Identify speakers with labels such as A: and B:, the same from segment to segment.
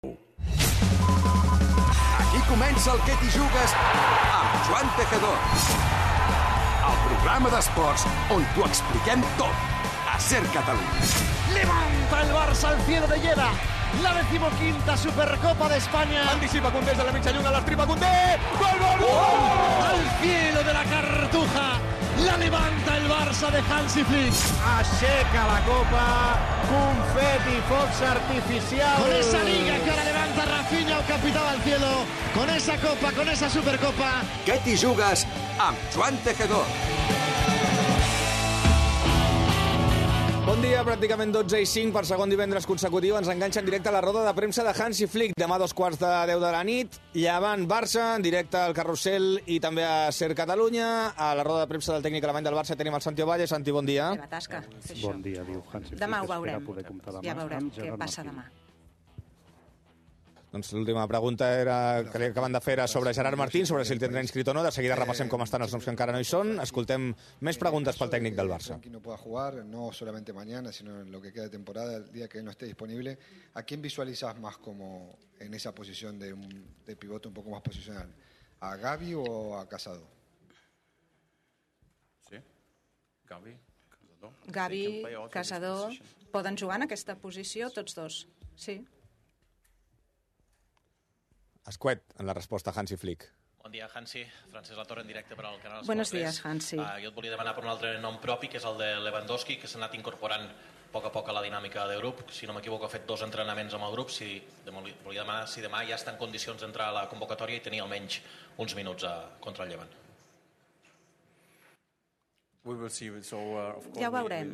A: Aquí comença el Que t'hi jugues amb Joan Tejedor. El programa d'esports on t'ho expliquem tot. A Ser Catalunya.
B: Levanta el Barça al cielo de Lleida. La 15ª Supercopa de España.
C: Anticipa Koundé de la mitja lluna, l'estripa Koundé. ¡Gol, gol, gol!
B: Al cielo de la Cartuja. La levanta el Barça de Hansi Flick.
D: Aixeca la copa, confeti, focs artificials.
B: Con esa liga que ahora levanta Rafinha, el capitán al cielo. Con esa copa, con esa Supercopa.
A: Que t'hi jugues amb Joan Tejedor.
E: Bon dia, pràcticament 12:05 per segon divendres consecutiu. Ens enganxa en directe a la roda de premsa de Hansi Flick. Demà 2:15 de la nit. Llevant Barça, en directe al Carrusel i també a Ser Catalunya. A la roda de premsa del tècnic alemany del Barça tenim el Santi Ovalle. Santi, bon dia.
F: Teva tasca, fer això.
G: Bon dia, diu Hansi Flick.
F: Demà ho veurem. Ja veurem què passa demà.
E: Doncs l'última pregunta que li acaben de fer era sobre Gerard Martín, sobre si el tindrà inscrit o no. De seguida repassem com estan els noms que encara no hi són. Escoltem més preguntes pel tècnic del Barça.
H: Que no pueda jugar, no solamente mañana, sino en lo que queda de temporada, el día que él no esté disponible. ¿A quién visualizas más como en esa posición de pivote un poco más posicional? ¿A Gavi o a Casado?
C: Sí, Gavi, Casado.
F: Gavi, Casador, poden jugar en aquesta posició tots dos, sí.
E: Escuet, en la resposta a Hansi Flick.
I: Bon dia, Hansi. Francesc Latorre, en directe per al canal Esport 3.
F: Buenos días, Hansi.
I: Jo et volia demanar per un altre nom propi, que és el de Lewandowski, que s'ha anat incorporant a poc a la dinàmica de grup. Si no m'equivoco, ha fet 2 entrenaments amb el grup. Volia demanar si demà ja està en condicions d'entrar a la convocatòria i tenir almenys uns minuts contra el Llevant.
F: Ja ho veurem.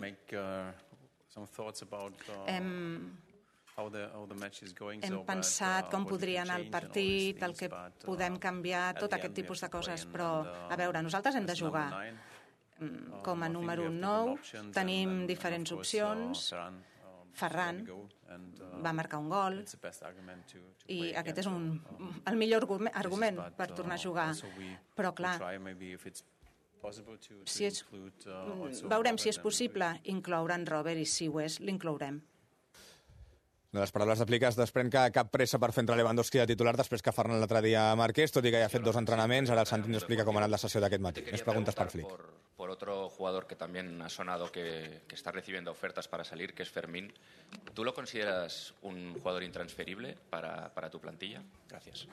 F: Hem pensat com podria anar el partit, el que podem canviar, tot aquest tipus de coses, però, a veure, nosaltres hem de jugar. Com a número 9 tenim diferents opcions. Ferran va marcar un gol i aquest és el millor argument per tornar a jugar. Però, clar, veurem si és possible incloure en Robert i si ho és, l'inclourem.
E: De les paraules de Flick es desprèn que cap pressa per fer entrar Lewandowski de titular després que Ferran l'altre dia marqués, tot i que ja ha fet 2 entrenaments. Ara el Santi ens explica com ha anat la sessió d'aquest matí. Més preguntes per Flick.
J: Por otro jugador que también ha sonado que está recibiendo ofertas para salir, que es Fermín. ¿Tú lo consideras un jugador intransferible para tu plantilla? Gracias.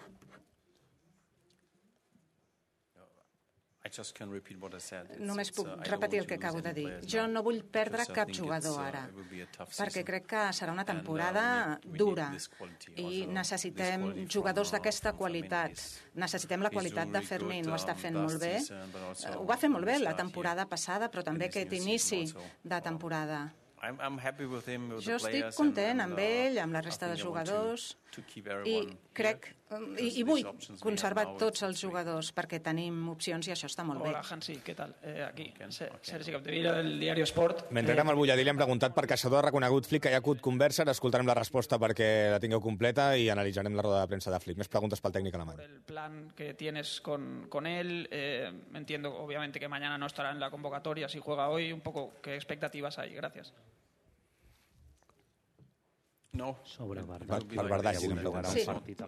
F: Només puc repetir el que acabo de dir. Jo no vull perdre cap jugador ara, perquè crec que serà una temporada dura i necessitem jugadors d'aquesta qualitat. Necessitem la qualitat de Fermín, ho està fent molt bé. Ho va fer molt bé la temporada passada, però també aquest inici de temporada. Jo estic content amb ell, amb la resta de jugadors, i crec i vull conservar tots els jugadors perquè tenim opcions i això està molt bé.
K: Hola, Hansi, què tal? Aquí, Sergi Capdevila, del diari Esport.
E: Mentre érem al Bulladí li hem preguntat per Caçador, ha reconegut Flick que hi ha hagut conversa, escoltarem la resposta perquè la tingueu completa i analitzarem la roda de premsa de Flick. Més preguntes pel tècnic alemany.
K: El plan que tienes con él, entiendo obviamente que mañana no estará en la convocatoria, si juega hoy, un poco, ¿qué expectativas hay? Gracias.
G: No, sobre Bardach.
E: Per Bardach, sí,
F: sí.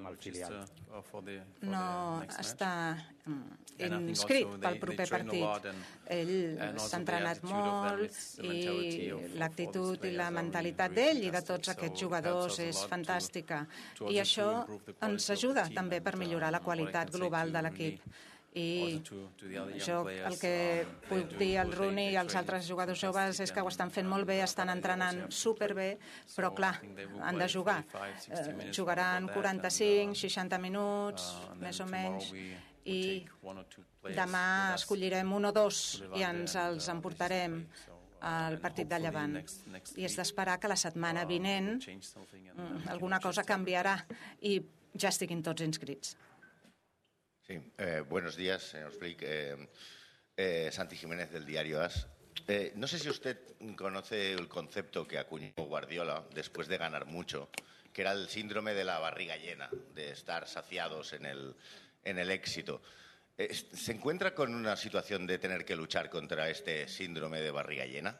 F: No està inscrit pel proper partit. Ell s'ha entrenat molt i l'actitud i la mentalitat d'ell i de tots aquests jugadors és fantàstica. I això ens ajuda també per millorar la qualitat global de l'equip. I jo el que puc dir al Rooney i als altres jugadors joves és que ho estan fent molt bé, estan entrenant superbé, però clar, han de jugar. Jugaran 45-60 minuts, més o menys, i demà escollirem 1 o 2 i ens els emportarem al partit de Llevant. I és d'esperar que la setmana vinent alguna cosa canviarà i ja estiguin tots inscrits.
L: Sí, buenos días, señor Flick. Santi Jiménez, del diario AS. No sé si usted conoce el concepto que acuñó Guardiola después de ganar mucho, que era el síndrome de la barriga llena, de estar saciados en el éxito. ¿Se encuentra con una situación de tener que luchar contra este síndrome de barriga llena?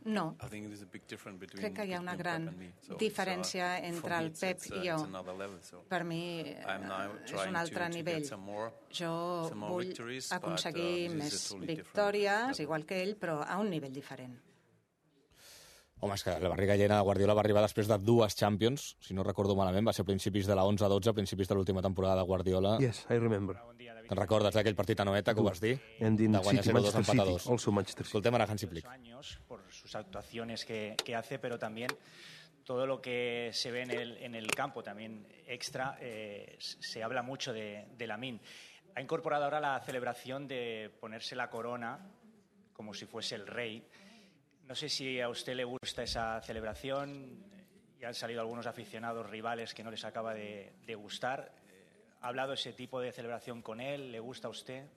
F: No. Crec que hi ha una gran diferència entre el Pep i jo. Per mi és un altre nivell. Jo vull aconseguir més victòries, igual que ell, però a un nivell diferent.
E: Home, és que la barriga llena de Guardiola va arribar després de 2 Champions, si no recordo malament, va ser a principis de la 11-12, a principis de l'última temporada de Guardiola.
M: Yes, I remember.
E: Te'n recordes d'aquell partit a Noeta que ho vas dir?
M: De
E: guanyar 0-2
M: empatar 2. Also Manchester City.
E: Escoltem ara Hansi Flick.
N: Por sus actuaciones que hace, pero también todo lo que se ve en el campo, también extra, se habla mucho de Lamine. Ha incorporado ahora la celebración de ponerse la corona como si fuese el rey. No sé si a usted le gusta esa celebración. Ya han salido algunos aficionados rivales que no les acaba de gustar. ¿Ha hablado ese tipo de celebración con él? ¿Le gusta a usted?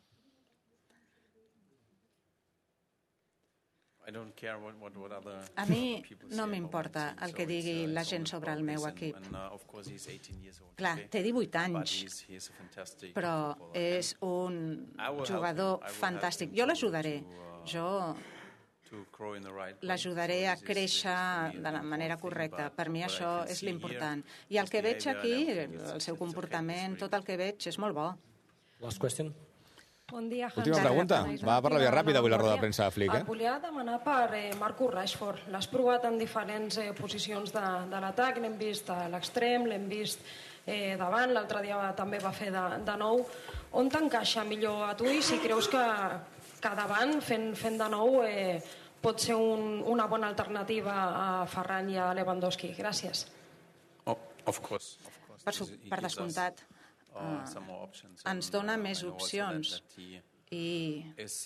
F: A mi no m'importa el que digui la gent sobre el meu equip. Clar, té 18 anys, però és un jugador fantàstic. Jo l'ajudaré. Jo l'ajudaré a créixer de la manera correcta. Per mi això és l'important. I el que veig aquí, el seu comportament, tot el que veig és molt bo.
O: Last question.
P: Bon dia, Hans.
E: Última pregunta. Va per la via ràpida avui la roda de premsa de Flick.
P: Et volia demanar per Marcus Rashford. L'has provat en diferents posicions de l'atac. L'hem vist a l'extrem, l'hem vist davant. L'altre dia també va fer de nou. On t'encaixa millor a tu i si creus que davant, fent de nou, pot ser una bona alternativa a Ferran i a Lewandowski. Gràcies.
F: Per descomptat. Ens dona més opcions i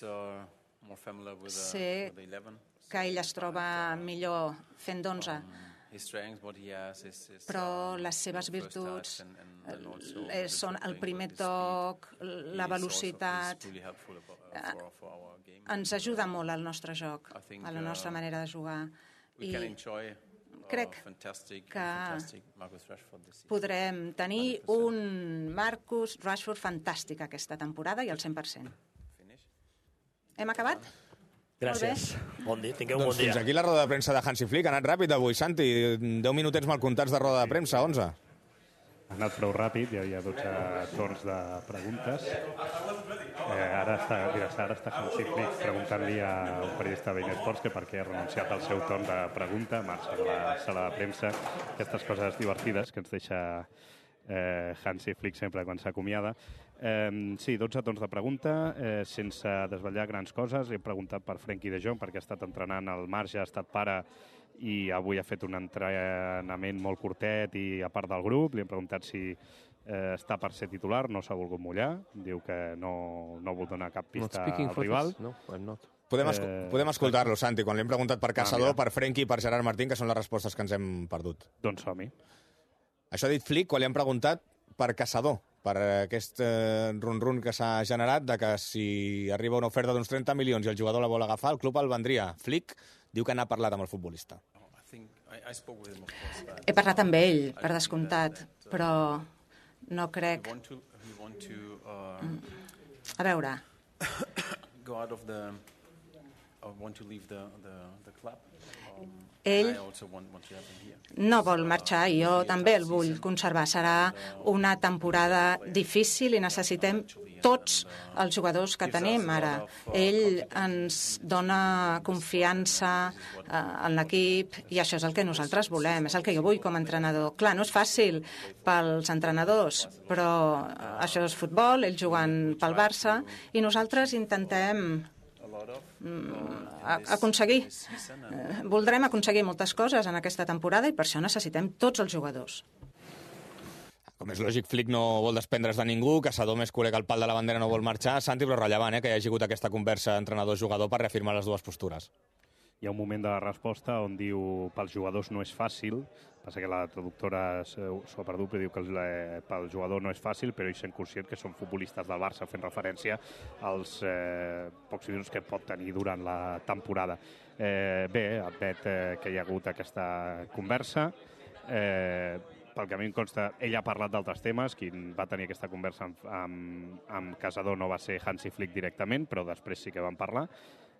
F: sé que ell es troba millor fent d'11, però les seves virtuts són el primer toc, la velocitat. Ens ajuda molt al nostre joc, a la nostra manera de jugar. I crec que podrem tenir un Marcus Rashford fantàstic aquesta temporada i al 100%. Hem acabat?
O: Gràcies. Bon dia, tingueu un bon dia.
E: Fins aquí la roda de premsa de Hansi Flick. Ha anat ràpid avui, Santi. 10 minutets mal comptats de roda de premsa, 11.
G: Ha anat prou ràpid, hi havia 12 torns de preguntes. Ara està Hansi Flick preguntant-li a un periodista de Bein Sports que per què ha renunciat al seu torn de pregunta, marxa de la sala de premsa. Aquestes coses divertides que ens deixa Hansi Flick sempre quan s'acomiada. Sí, 12 torns de pregunta, sense desvetllar grans coses. He preguntat per Frenkie de Jong perquè ha estat entrenant al marge, ha estat pare i avui ha fet un entrenament molt curtet i a part del grup. Li hem preguntat si està per ser titular, no s'ha volgut mullar, diu que no vol donar cap pista al rival.
M: No, I'm not.
E: Podem escoltar-lo, Santi, quan li hem preguntat per Caçador, per Frenkie i per Gerard Martín, que són les respostes que ens hem perdut.
G: Doncs som-hi.
E: Això ha dit Flick quan li hem preguntat per Caçador, per aquest run-run que s'ha generat de que si arriba una oferta d'uns 30 milions i el jugador la vol agafar, el club el vendria. Flick diu que n'ha parlat amb el futbolista.
F: He parlat amb ell, per descomptat, però no crec... A veure... Ell no vol marxar i jo també el vull conservar. Serà una temporada difícil i necessitem tots els jugadors que tenim ara. Ell ens dona confiança en l'equip i això és el que nosaltres volem, és el que jo vull com a entrenador. Clar, no és fàcil pels entrenadors, però això és futbol, ells juguen pel Barça i nosaltres intentem aconseguir. Voldrem aconseguir moltes coses en aquesta temporada i per això necessitem tots els jugadors.
E: Com és lògic, Flick no vol desprendre's de ningú, Caçador més culer que el pal de la bandera no vol marxar. Santi, però rellevant que hi hagi hagut aquesta conversa entrenador-jugador per reafirmar les dues postures.
G: Hi ha un moment de la resposta on diu pels jugadors no és fàcil, passa que la traductora s'ho ha perdut, però diu que pel jugador no és fàcil, però ells són conscients que són futbolistes del Barça, fent referència als pocs minuts que pot tenir durant la temporada. Bé, admet que hi ha hagut aquesta conversa. Pel que a mi em consta, ell ha parlat d'altres temes, qui va tenir aquesta conversa amb Caçador no va ser Hansi Flick directament, però després sí que van parlar.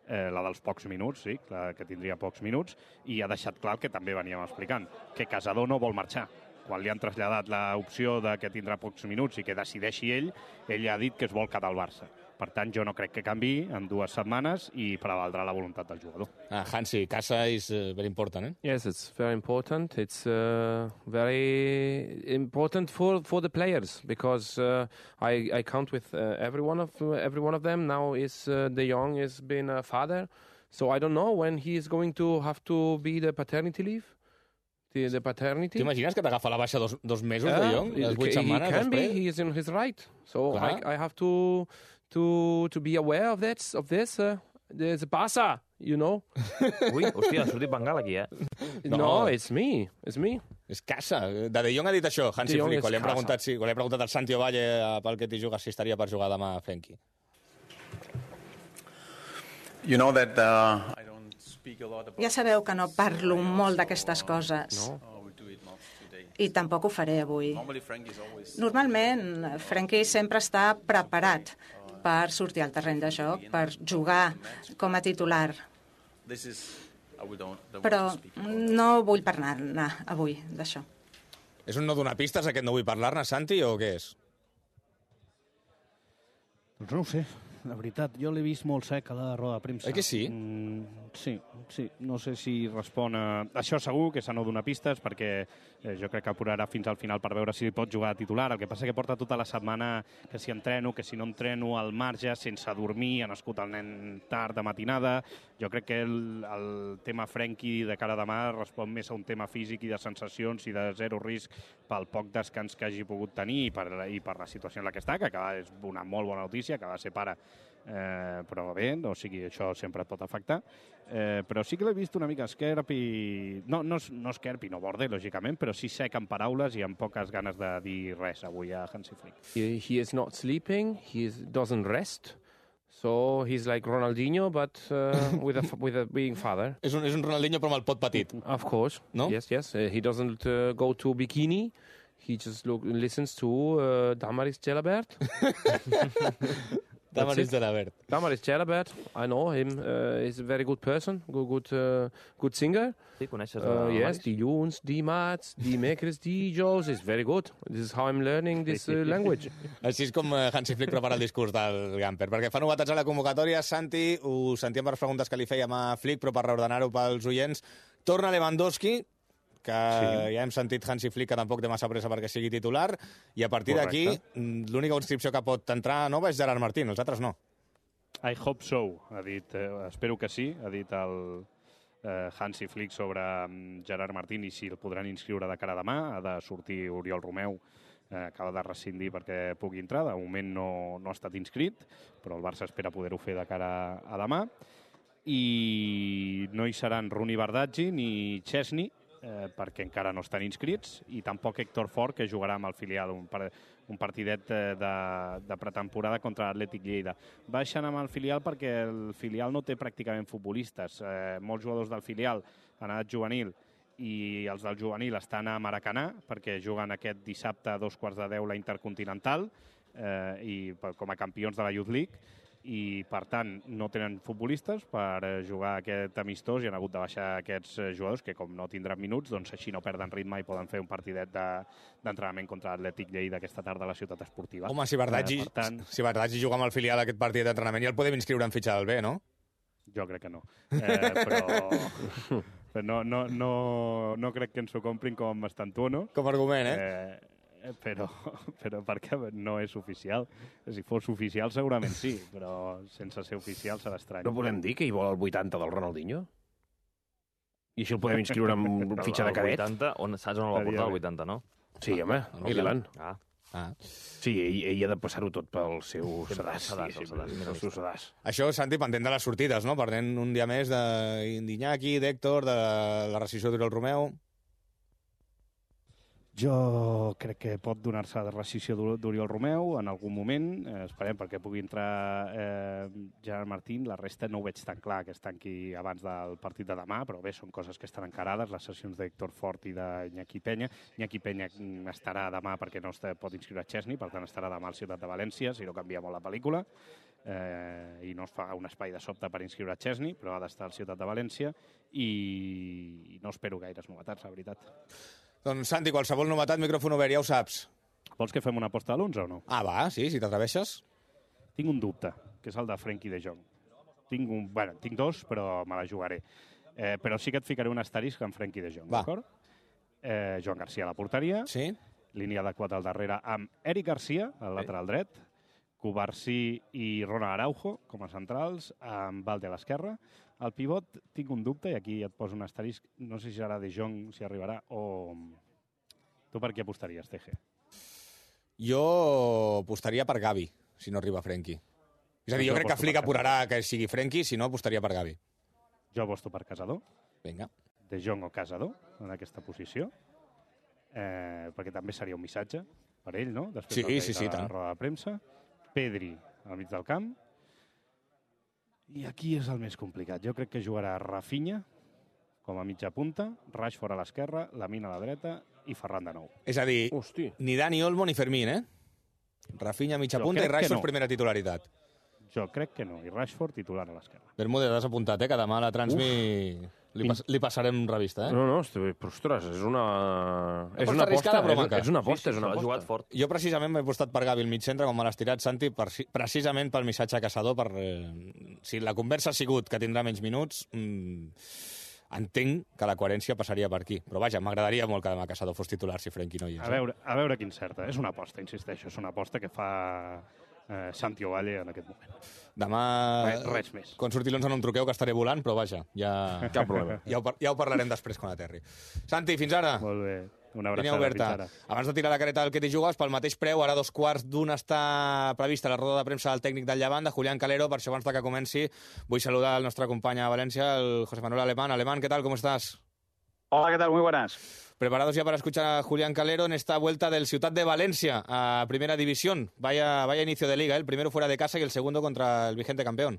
G: la dels pocs minuts, sí, que tindria pocs minuts, i ha deixat clar el que també veníem explicant, que Casadó no vol marxar. Quan li han traslladat l'opció de que tindrà pocs minuts i que decideixi ell ha dit que es vol quedar al Barça. Per tant, jo no crec que canvi en 2 setmanes i prevaldrà la voluntat del jugador.
E: Hansi, Casa is very important, eh?
M: Yes, it's very important. It's very important for the players because I count with every one of them. Now is De Jong has been a father, so I don't know when he is going to have to be the paternity leave. The paternity.
E: T'imagines que t'agafa la baixa dos mesos de Jong? Les 8 setmanes
M: he can
E: després?
M: Be, he is in his right. So I have to be aware of this. There's Barça, you know.
Q: Ui, hòstia, ha sortit Bengal aquí,
M: No, it's me.
E: És Casa. De Jong ha dit això, Hansi Flick, quan li ha preguntat al Santi Ovalle pel que t'hi jugues si estaria per jugar demà a Frenkie.
R: You know that I don't speak a lot about...
F: Ja sabeu que no parlo molt d'aquestes coses. I tampoc ho faré avui. Normalment, Frenkie sempre està preparat per sortir al terreny de joc, per jugar com a titular. Però no vull parlar-ne avui d'això.
E: És un no donar pistes, aquest no vull parlar-ne, Santi, o què és?
D: Doncs no ho sé, la veritat. Jo l'he vist molt sec a la roda de premsa.
E: Que sí?
D: Sí. No sé si respon a... Això segur, que s'ha no donar pistes, perquè jo crec que apurarà fins al final per veure si pot jugar a titular. El que passa que porta tota la setmana que si entreno, que si no entreno, al marge, sense dormir, ha nascut el nen tard de matinada. Jo crec que el tema Frenkie de cara a demà respon més a un tema físic i de sensacions i de zero risc pel poc descans que hagi pogut tenir i per la situació en la que està, que és una molt bona notícia, que va ser pare, però bé, o sigui, això sempre et pot afectar. Però sí que l'he vist una mica esquerp i... No esquerp i no borde, lògicament, però sí sec en paraules i amb poques ganes de dir res avui a Hansi Flick.
M: He is not sleeping, doesn't rest. So he's like Ronaldinho, but with a being father.
E: És un Ronaldinho però amb el pot petit.
M: Of course.
E: No?
M: Yes. He doesn't go to bikini. He just listens to Damaris Gelabert.
E: Damaris Gelabert.
M: Damaris Gelabert. I know him. He's a very good person. Good singer.
Q: Sí, coneixes
M: yes, dilluns, dimarts, dimecres, dijous. It's very good. This is how I'm learning this language.
E: Així és com Hansi Flick prepara el discurs del Gamper. Perquè fa novetats a la convocatòria, Santi, ho sentíem per les preguntes que li fèiem a Flick, però per reordenar-ho pels oients, torna Lewandowski, que ja hem sentit Hansi Flick que tampoc té massa pressa perquè sigui titular, i a partir d'aquí l'única inscripció que pot entrar nova és Gerard Martín, els altres no.
G: I hope so, ha dit, espero que sí, ha dit el Hansi Flick sobre Gerard Martín i si el podran inscriure de cara a demà. Ha de sortir Oriol Romeu, acaba de rescindir perquè pugui entrar, de moment no ha estat inscrit, però el Barça espera poder-ho fer de cara a demà. I no hi seran Rooney Bardghji ni Chesney, perquè encara no estan inscrits, i tampoc Héctor Fort, que jugarà amb el filial, un partidet de pretemporada contra l'Atlètic Lleida. Baixen amb el filial perquè el filial no té pràcticament futbolistes. Molts jugadors del filial han anat juvenil i els del juvenil estan a Maracanà perquè juguen aquest dissabte a 2:15 la Intercontinental i com a campions de la Youth League, i per tant no tenen futbolistes per jugar aquest amistós i han hagut de baixar aquests jugadors que com no tindran minuts, doncs així no perden ritme i poden fer un partidet d'entrenament contra l'Atlètic Lleida aquesta tarda a la ciutat esportiva.
E: Home, si Bardghji juga amb el filial aquest partit d'entrenament ja el podem inscriure en fitxa del B, no?
G: Jo crec que no. Però no crec que ens ho comprin com Estantuono.
E: Com a argument,
G: però perquè no és oficial. Si fos oficial segurament sí, però sense ser oficial serà estrany.
D: No podem dir que hi vol el 80 del Ronaldinho? I així el podem inscriure en fitxa de cadet?
Q: El 80, saps on el va portar el 80, no?
D: Sí, home, el Milan. Sí, ell ha de passar-ho tot pel seu sedàs.
E: Això, Santi, pendent de les sortides, no? Pendent un dia més d'Iñaki, d'Héctor, de la rescissió d'Oriol Romeu.
G: Jo crec que pot donar-se de rescissió d'Oriol Romeu en algun moment, esperem perquè pugui entrar Gerard Martín. La resta no ho veig tan clar que es tanqui abans del partit de demà, però bé, són coses que estan encarades, les sessions d'Héctor Fort i d'Iñaki Peña. Iñaki Peña estarà demà perquè no pot inscriure Chesney, per tant estarà demà al Ciutat de València, si no canvia molt la pel·lícula.
D: i no es fa un espai de sobte per inscriure Chesney, però ha d'estar al Ciutat de València i no espero gaires novetats, la veritat.
E: Doncs, Santi, qualsevol novetat, micròfon obert, ja ho saps.
D: Vols que fem una aposta a l'11 o no?
E: Ah, va, sí, si t'atreveixes.
D: Tinc un dubte, que és el de Frenkie de Jong. Tinc dos, però me la jugaré. Però sí que et ficaré un asterisc en Frenkie de Jong, d'acord? Joan Garcia a la porteria.
E: Sí.
D: Línia de 4 al darrere amb Eric Garcia, al lateral dret. Cubarsí i Ronald Araujo com a centrals, amb Valde a l'esquerra. Al pivot tinc un dubte, i aquí et poso un asterisc, no sé si serà De Jong, si arribarà, o... Tu per qui apostaries, TG?
E: Jo apostaria per Gavi, si no arriba Frenkie. És a dir, jo crec que Flick apurarà que sigui Frenkie, si no apostaria per Gavi.
D: Jo aposto per Casador.
E: Vinga.
D: De Jong o Casador, en aquesta posició. Perquè també seria un missatge per ell, no? Després de la roda de premsa. Pedri al mig del camp. I aquí és el més complicat. Jo crec que jugarà Rafinha com a mitja punta, Rashford a l'esquerra, Lamine a la dreta i Ferran de nou.
E: És a dir, ni Dani Olmo ni Fermín, eh? Rafinha mitja punta i Rashford primera titularitat.
D: Jo crec que no, i Rashford titular a l'esquerra.
E: Bermúdez, has apuntat, que demà a la Transmi li passarem revista,
M: No, però, ostres, és una aposta. És una aposta, és una aposta.
Q: Jugat fort.
E: Jo precisament m'he apostat per Gavi al mig centre, com me l'has tirat, Santi, precisament pel missatge a Caçador, si la conversa ha sigut que tindrà menys minuts, entenc que la coherència passaria per aquí. Però vaja, m'agradaria molt que demà Caçador fos titular si Frenkie no hi és.
D: A veure quin certa. És una aposta, insisteixo, és una aposta que fa Santi Ovalle en aquest moment.
E: Demà,
D: res més.
E: Quan surti l'11 no em truqueu, que estaré volant, però vaja,
M: Cap problema.
E: ja ho parlarem després quan aterri. Santi, fins ara.
D: Molt bé. Una
E: Línia
D: abraçada,
E: oberta.
D: fins ara.
E: Abans de tirar la careta del que t'hi jugues, pel mateix preu, ara 2:15 està prevista la roda de premsa del tècnic del Llevant, de Julián Calero. Per això, abans que comenci, vull saludar al nostre company a València, el José Manuel Alemán. Alemán, ¿qué tal? ¿Cómo estás?
S: Hola, ¿qué tal? Muy buenas.
E: Preparados ya para escuchar a Julián Calero en esta vuelta del Ciutat de Valencia a Primera División. Vaya inicio de liga, el primero fuera de casa y el segundo contra el vigente campeón.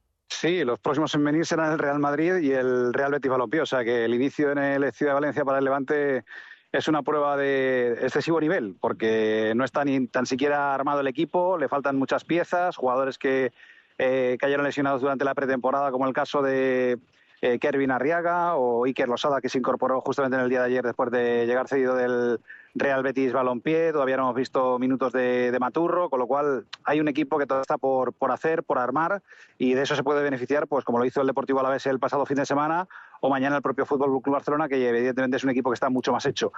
S: Sí, los próximos en venir serán el Real Madrid y el Real Betis Balompié. O sea que el inicio en el Ciudad de Valencia para el Levante es una prueba de excesivo nivel, porque no está ni tan siquiera armado el equipo, le faltan muchas piezas, jugadores que cayeron lesionados durante la pretemporada, como el caso de Kervin Arriaga o Iker Losada, que se incorporó justamente en el día de ayer después de llegar cedido del Real Betis Balompié. Todavía no hemos visto minutos de Maturro, con lo cual hay un equipo que todo está por hacer, por armar, y de eso se puede beneficiar, pues como lo hizo el Deportivo Alavés el pasado fin de semana, o mañana el propio Fútbol Club Barcelona, que evidentemente es un equipo que está mucho más hecho.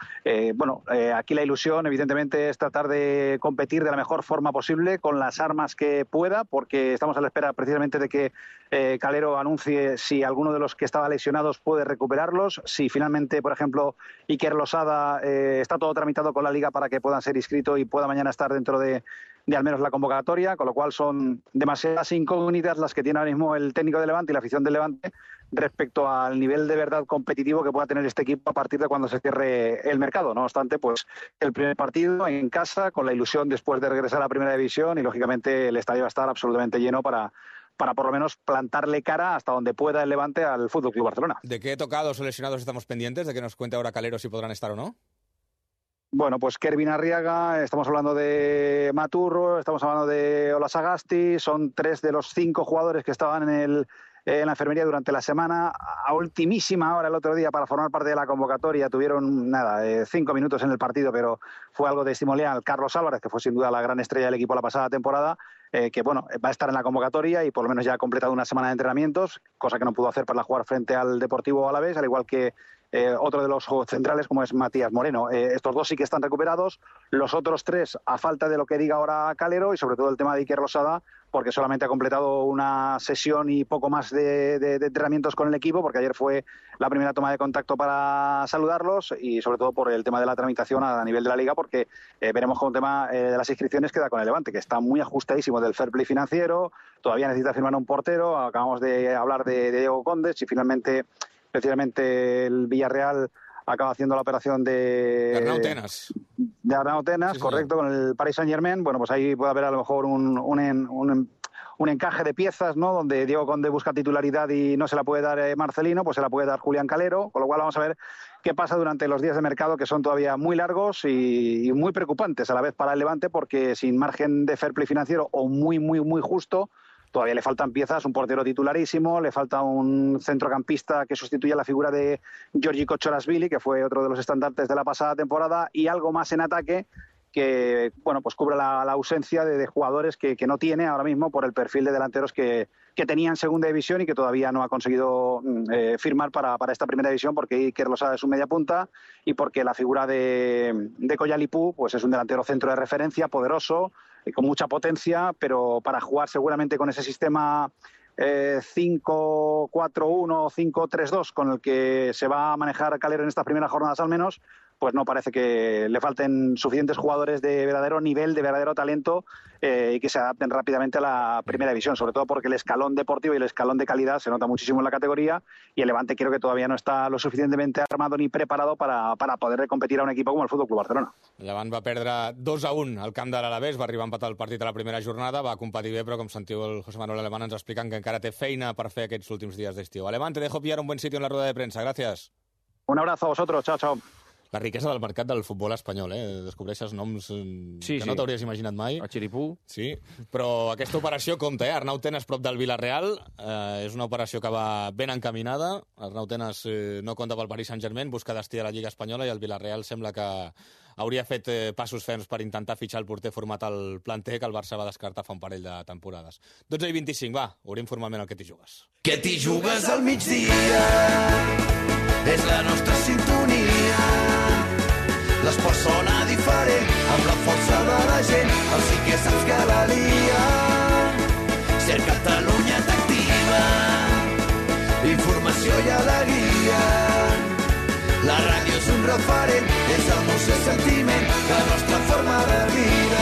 S: Aquí la ilusión, evidentemente, es tratar de competir de la mejor forma posible, con las armas que pueda, porque estamos a la espera precisamente de que Calero anuncie si alguno de los que estaba lesionados puede recuperarlos, si finalmente, por ejemplo, Iker Losada está todo tramitado con la Liga para que puedan ser inscritos y pueda mañana estar dentro de al menos la convocatoria, con lo cual son demasiadas incógnitas las que tiene ahora mismo el técnico de Levante y la afición del Levante respecto al nivel de verdad competitivo que pueda tener este equipo a partir de cuando se cierre el mercado. No obstante, pues el primer partido en casa, con la ilusión después de regresar a la Primera División, y lógicamente el estadio va a estar absolutamente lleno para por lo menos plantarle cara hasta donde pueda el Levante al Fútbol Club Barcelona.
E: ¿De qué tocados o lesionados estamos pendientes? ¿De que nos cuente ahora Calero si podrán estar o no?
S: Bueno, pues Kervin Arriaga, estamos hablando de Maturro, estamos hablando de Ola Sagasti, son 3 de los 5 jugadores que estaban en la enfermería durante la semana. A ultimísima hora el otro día para formar parte de la convocatoria tuvieron 5 minutos en el partido, pero fue algo testimonial. Carlos Álvarez, que fue sin duda la gran estrella del equipo la pasada temporada, que va a estar en la convocatoria y por lo menos ya ha completado una semana de entrenamientos, cosa que no pudo hacer para jugar frente al Deportivo Alavés, al igual que otro de los centrales como es Matías Moreno. Estos 2 sí que están recuperados, los otros 3 a falta de lo que diga ahora Calero, y sobre todo el tema de Iker Losada, porque solamente ha completado una sesión y poco más de entrenamientos con el equipo, porque ayer fue la primera toma de contacto para saludarlos, y sobre todo por el tema de la tramitación a nivel de la Liga, porque veremos con el tema de las inscripciones queda con el Levante, que está muy ajustadísimo del fair play financiero, todavía necesita firmar un portero, acabamos de hablar de Diego Condes, y finalmente precisamente el Villarreal acaba haciendo la operación de
E: Arnau Tenas.
S: De Arnau Tenas, sí, correcto, con el Paris Saint-Germain. Bueno, pues ahí puede haber a lo mejor un encaje de piezas, ¿no? Donde Diego Conde busca titularidad y no se la puede dar Marcelino, pues se la puede dar Julián Calero, con lo cual vamos a ver qué pasa durante los días de mercado, que son todavía muy largos y muy preocupantes a la vez para el Levante, porque sin margen de fair play financiero o muy, muy, muy justo, todavía le faltan piezas, un portero titularísimo, le falta un centrocampista que sustituya la figura de Giorgi Kocholasvili, que fue otro de los estandartes de la pasada temporada, y algo más en ataque que, bueno, pues cubre la ausencia de jugadores que no tiene ahora mismo por el perfil de delanteros que tenía en segunda división y que todavía no ha conseguido firmar para esta primera división, porque Iker Losada es un media punta y porque la figura de Koyalipú pues es un delantero centro de referencia, poderoso, con mucha potencia, pero para jugar seguramente con ese sistema 5-4-1, 5-3-2 con el que se va a manejar Calero en estas primeras jornadas al menos, pues no parece que le falten suficientes jugadores de verdadero nivel, de verdadero talento y que se adapten rápidamente a la primera división, sobre todo porque el escalón deportivo y el escalón de calidad se nota muchísimo en la categoría y el Levante creo que todavía no está lo suficientemente armado ni preparado para poder competir a un equipo como el Fútbol Club Barcelona.
E: El Levant va perdre 2-1 al camp de l'Alavés, va arribar a empatar el partit a la primera jornada, va competir bé, però com sentiu el José Manuel Alemán ens expliquen que encara té feina per fer aquests últims dies d'estiu. Alemán, te dejo pillar un buen sitio en la rueda de prensa. Gracias.
S: Un abrazo a vosotros. Chao, chao.
E: La riquesa del mercat del futbol espanyol, Descobreixes noms que no t'hauries imaginat mai.
M: El Xiripú.
E: Sí, però aquesta operació compta, Arnau Tenas prop del Villarreal. És una operació que va ben encaminada. Arnau Tenas no compta pel Paris Saint-Germain, busca destí a la Lliga Espanyola i el Villarreal sembla que hauria fet passos ferms per intentar fitxar el porter format al planter que el Barça va descartar fa un parell de temporades. 12:25, va, obrim formalment el Que t'hi jugues.
T: Que t'hi jugues al migdia és la nostra sintonia. L'esport sona diferent amb la força de la gent. El sí que saps que la lia. Ser Catalunya t'activa. Informació i alegria. La ràdio és un referent, és el nostre sentiment, la nostra forma de vida.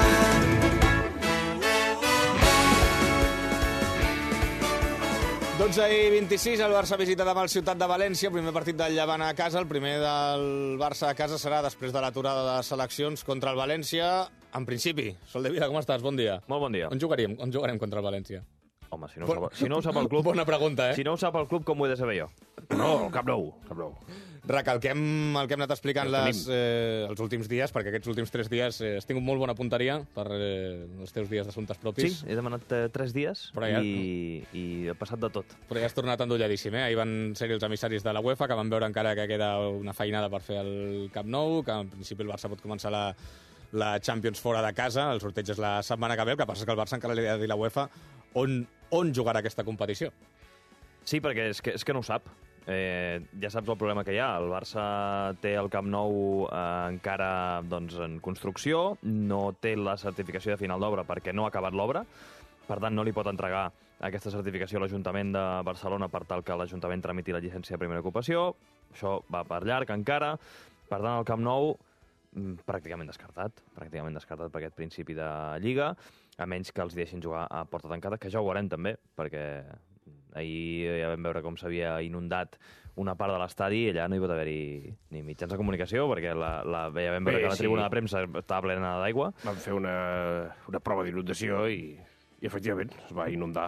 E: I 26, el Barça visita demà el Ciutat de València, el primer partit del Llevant a casa, el primer del Barça a casa serà després de l'aturada de les seleccions contra el València. En principi, Sol de Vida, com estàs? Bon dia.
Q: Molt bon dia.
E: On jugarem contra el València?
Q: Home, si no ho sap el club...
E: Bona pregunta,
Q: Si no ho sap el club, com ho he de saber jo?
M: No, el Camp Nou.
E: Raca, el que hem anat explicant els últims dies, perquè aquests últims 3 dies has tingut molt bona punteria per els teus dies d'assumptes propis.
Q: Sí, he demanat 3 dies i ha passat de tot.
E: Però ja has tornat endolladíssim, Ahir van ser els emissaris de la UEFA, que van veure encara que queda una feinada per fer el Camp Nou, que en principi el Barça pot començar la Champions fora de casa, el sorteig és la setmana que ve, el que passa és que el Barça encara li ha de dir la UEFA on jugarà aquesta competició.
Q: Sí, perquè és que no ho sap. Ja saps el problema que hi ha. El Barça té el Camp Nou encara en construcció, no té la certificació de final d'obra perquè no ha acabat l'obra, per tant no li pot entregar aquesta certificació a l'Ajuntament de Barcelona per tal que l'Ajuntament tramiti la llicència de primera ocupació. Això va per llarg encara. Per tant, el Camp Nou pràcticament descartat per aquest principi de Lliga, a menys que els deixin jugar a porta tancada, que ja ho veurem també, perquè ahir ja vam veure com s'havia inundat una part de l'estadi i allà no hi pot haver-hi ni mitjans de comunicació, perquè ja vam veure que la tribuna de premsa estava plena d'aigua.
M: Vam fer una prova d'inundació i efectivament es va inundar.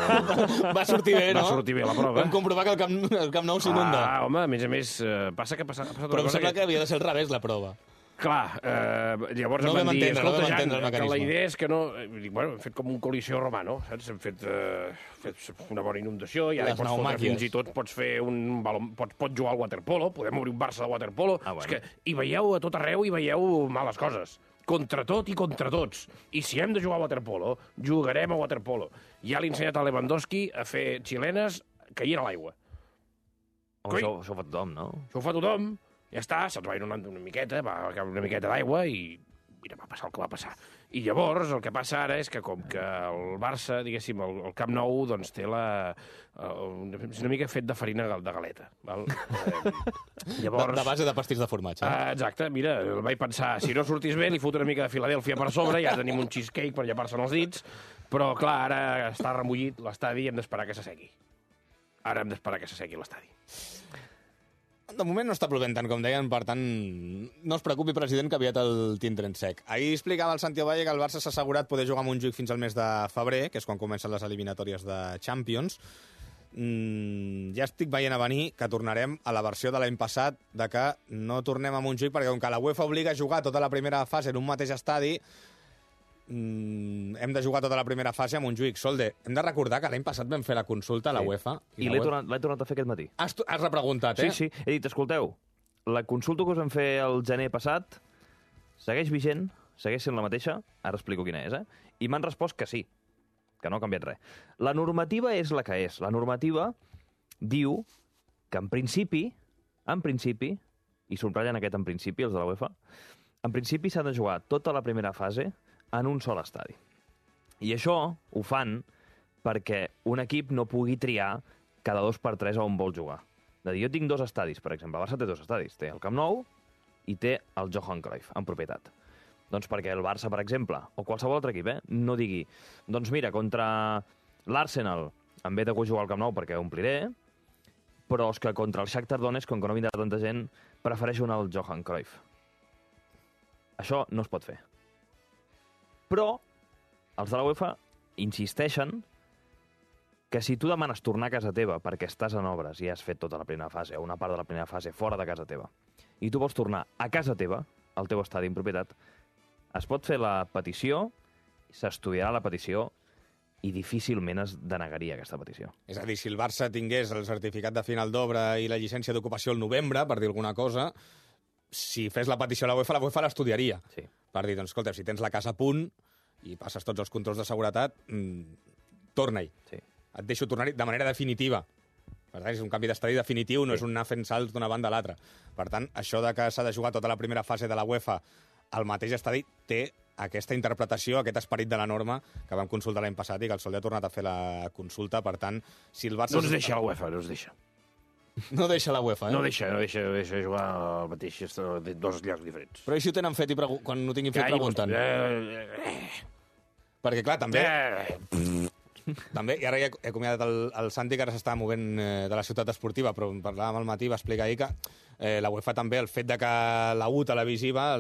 E: Va sortir bé, no?
M: Va sortir bé la prova.
E: Vam comprovar que el Camp Nou s'inunda.
M: Home, a més, passa que ha passat una cosa...
E: Però em sembla que havia de ser al revés, la prova.
M: Clar, llavors
E: no
M: em van dir, escolta,
E: el
M: Jan, que
E: mecanisme.
M: la idea és que no... Bueno, hem fet com un Coliseo romano, saps? Hem fet una bona inundació, i ara fins i tot pots fer un balon... Pots jugar al waterpolo, podem obrir un Barça de waterpolo.
Q: Bueno.
M: És que hi veieu a tot arreu, hi veieu males coses. Contra tot i contra tots. I si hem de jugar a waterpolo, jugarem a waterpolo. Ja l'he ensenyat a Lewandowski a fer xilenes caient a l'aigua.
Q: Això ho fa tothom, no?
M: Això ho fa tothom. Ja està, se'ls va inundant una miqueta, va caure una miqueta d'aigua i mira, va passar el que va passar. I llavors el que passa ara és que com que el Barça, diguéssim, el Camp Nou, doncs té és una mica fet de farina de galeta. Val?
E: Llavors... De base de pastís de formatge.
M: Exacte, mira, vaig pensar, si no sortís bé, li foto una mica de Filadèlfia per sobre, ja tenim un cheesecake per llepar-se'n els dits, però clar, ara està remullit l'estadi i hem d'esperar que s'assegui. Ara hem d'esperar que s'assegui l'estadi.
E: De moment no està plovent tant com deien, per tant, no es preocupi, president, que aviat el tindrem sec. Ahir explicava el Santi Ovalle que el Barça s'ha assegurat poder jugar a Montjuïc fins al mes de febrer, que és quan comencen les eliminatòries de Champions. Ja estic veient a venir que tornarem a la versió de l'any passat de que no tornem a Montjuïc, perquè com que la UEFA obliga a jugar tota la primera fase en un mateix estadi, hem de jugar tota la primera fase a Montjuïc. Solde, hem de recordar que l'any passat vam fer la consulta a la UEFA.
Q: I l'he tornat a fer aquest matí.
E: Has repreguntat, eh?
Q: Sí. He dit, escolteu, la consulta que us vam fer el gener passat segueix vigent, segueix sent la mateixa, ara explico quina és, i m'han respost que sí, que no ha canviat res. La normativa és la que és. La normativa diu que en principi, i subratllen aquest en principi, els de la UEFA, en principi s'ha de jugar tota la primera fase en un sol estadi. I això ho fan perquè un equip no pugui triar cada 2x3 on vol jugar. De dir, jo tinc 2 estadis, per exemple. El Barça té 2 estadis. Té el Camp Nou i té el Johan Cruyff, en propietat. Doncs perquè el Barça, per exemple, o qualsevol altre equip, no digui, doncs mira, contra l'Arsenal em ve de gust jugar al Camp Nou perquè ompliré, però és que contra el Shakhtar Donetsk, com que no vindrà tanta gent, prefereixo anar al Johan Cruyff. Això no es pot fer. Però els de la UEFA insisteixen que si tu demanes tornar a casa teva perquè estàs en obres i has fet tota la primera fase o una part de la primera fase fora de casa teva i tu vols tornar a casa teva, al teu estadi en propietat, es pot fer la petició, s'estudiarà la petició i difícilment es denegaria aquesta petició.
E: És a dir, si el Barça tingués el certificat de final d'obra i la llicència d'ocupació al novembre, per dir alguna cosa, si fes la petició a la UEFA l'estudiaria.
Q: Sí.
E: Per dir, doncs, escolta, si tens la casa a punt i passes tots els controls de seguretat, torna-hi.
Q: Sí.
E: Et deixo tornar-hi de manera definitiva. Per tant, és un canvi d'estadi definitiu, no és un anar fent salts d'una banda a l'altra. Per tant, això de que s'ha de jugar tota la primera fase de la UEFA al mateix estadi té aquesta interpretació, aquest esperit de la norma que vam consultar l'any passat i que el Solde ha tornat a fer la consulta. Per tant, si el Barça...
B: No ens deixa la UEFA, no ens deixa.
E: No deixa la UEFA, eh?
B: No deixa jugar al mateix, de 2 llocs diferents.
E: Però i si ho tenen fet i quan no tinguin fet pregunten? Perquè, clar, també... També, i ara ja he acomiadat el Santi, que ara s'està movent de la ciutat esportiva, però parlàvem al matí, va explicar ahir que la UEFA també, el fet de que la U televisiva,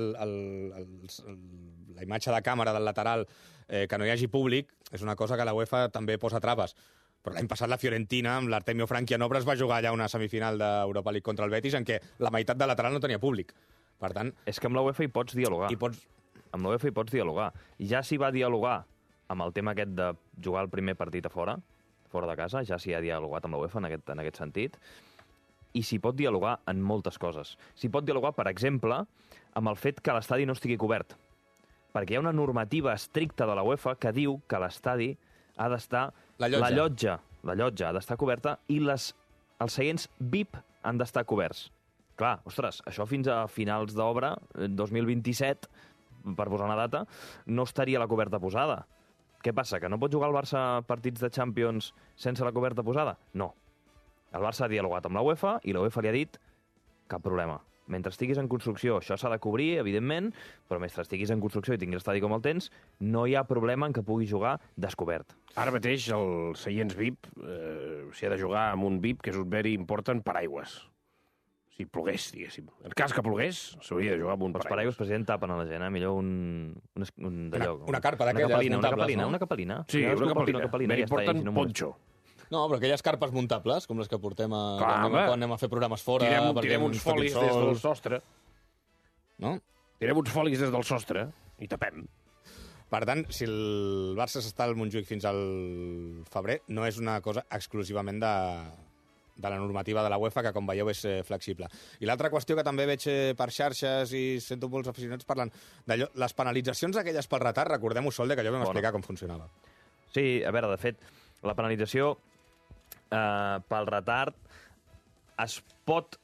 E: la imatge de càmera del lateral, que no hi hagi públic, és una cosa que la UEFA també posa traves. Però l'any passat la Fiorentina, amb l'Artemio Franchi en obres, va jugar allà una semifinal d'Europa League contra el Betis en què la meitat de lateral no tenia públic. Per tant...
Q: És que amb la UEFA hi pots dialogar. Amb la UEFA hi pots dialogar. Ja s'hi va dialogar amb el tema aquest de jugar el primer partit a fora de casa, ja s'hi ha dialogat amb la UEFA en aquest sentit, i s'hi pot dialogar en moltes coses. S'hi pot dialogar, per exemple, amb el fet que l'estadi no estigui cobert. Perquè hi ha una normativa estricta de la UEFA que diu que l'estadi ha d'estar... La llotja ha d'estar coberta i els seients VIP han d'estar coberts. Clar, ostres, això fins a finals d'obra, 2027, per posar una data, no estaria la coberta posada. Què passa, que no pot jugar el Barça partits de Champions sense la coberta posada? No. El Barça ha dialogat amb la UEFA i la UEFA li ha dit cap problema. Mentre estiguis en construcció, això s'ha de cobrir, evidentment, però mentre estiguis en construcció i tinguis l'estadi com el tens, no hi ha problema en que puguis jugar descobert.
B: Ara mateix, els seients VIP, s'hi ha de jugar amb un VIP, que és un very important paraigües. Si plogués, diguéssim. En cas que plogués, s'hauria de jugar amb un paraigües.
Q: Els paraigües, president, tapen a la gent, Millor un d'allò.
E: Una carpa d'aquelles muntables, no?
Q: Una capelina.
B: Sí, una capelina. Very important poncho.
E: No, però aquelles carpes muntables, com les que portem quan anem a fer programes fora...
B: Tirem uns folis des del sostre.
E: No?
B: Tirem uns folis des del sostre i tapem.
E: Per tant, si el Barça s'està al Montjuïc fins al febrer, no és una cosa exclusivament de la normativa de la UEFA, que, com veieu, és flexible. I l'altra qüestió que també veig per xarxes i sento molts aficionats parlant d'allò, les penalitzacions aquelles pel retard, recordem-ho, Solde, que jo vam explicar com funcionava.
Q: Sí, a veure, de fet, la penalització pel retard es pot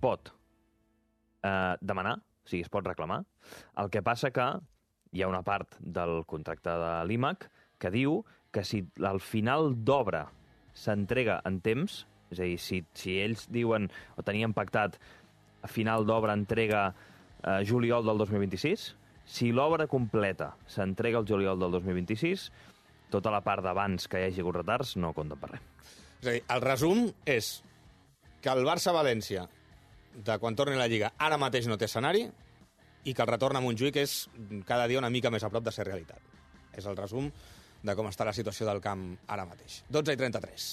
Q: demanar, o sigui, es pot reclamar. El que passa que hi ha una part del contracte de l'IMAC que diu que si al final d'obra s'entrega en temps, és a dir, si ells diuen o tenien pactat a final d'obra entrega juliol del 2026, si l'obra completa s'entrega el juliol del 2026, tota la part d'abans que hi hagi hagut retards no compta per res.
E: És a dir, el resum és que el Barça-València, de quan torni a la Lliga, ara mateix no té escenari i que el retorn a Montjuïc és cada dia una mica més a prop de ser realitat. És el resum de com està la situació del camp ara mateix. 12:33.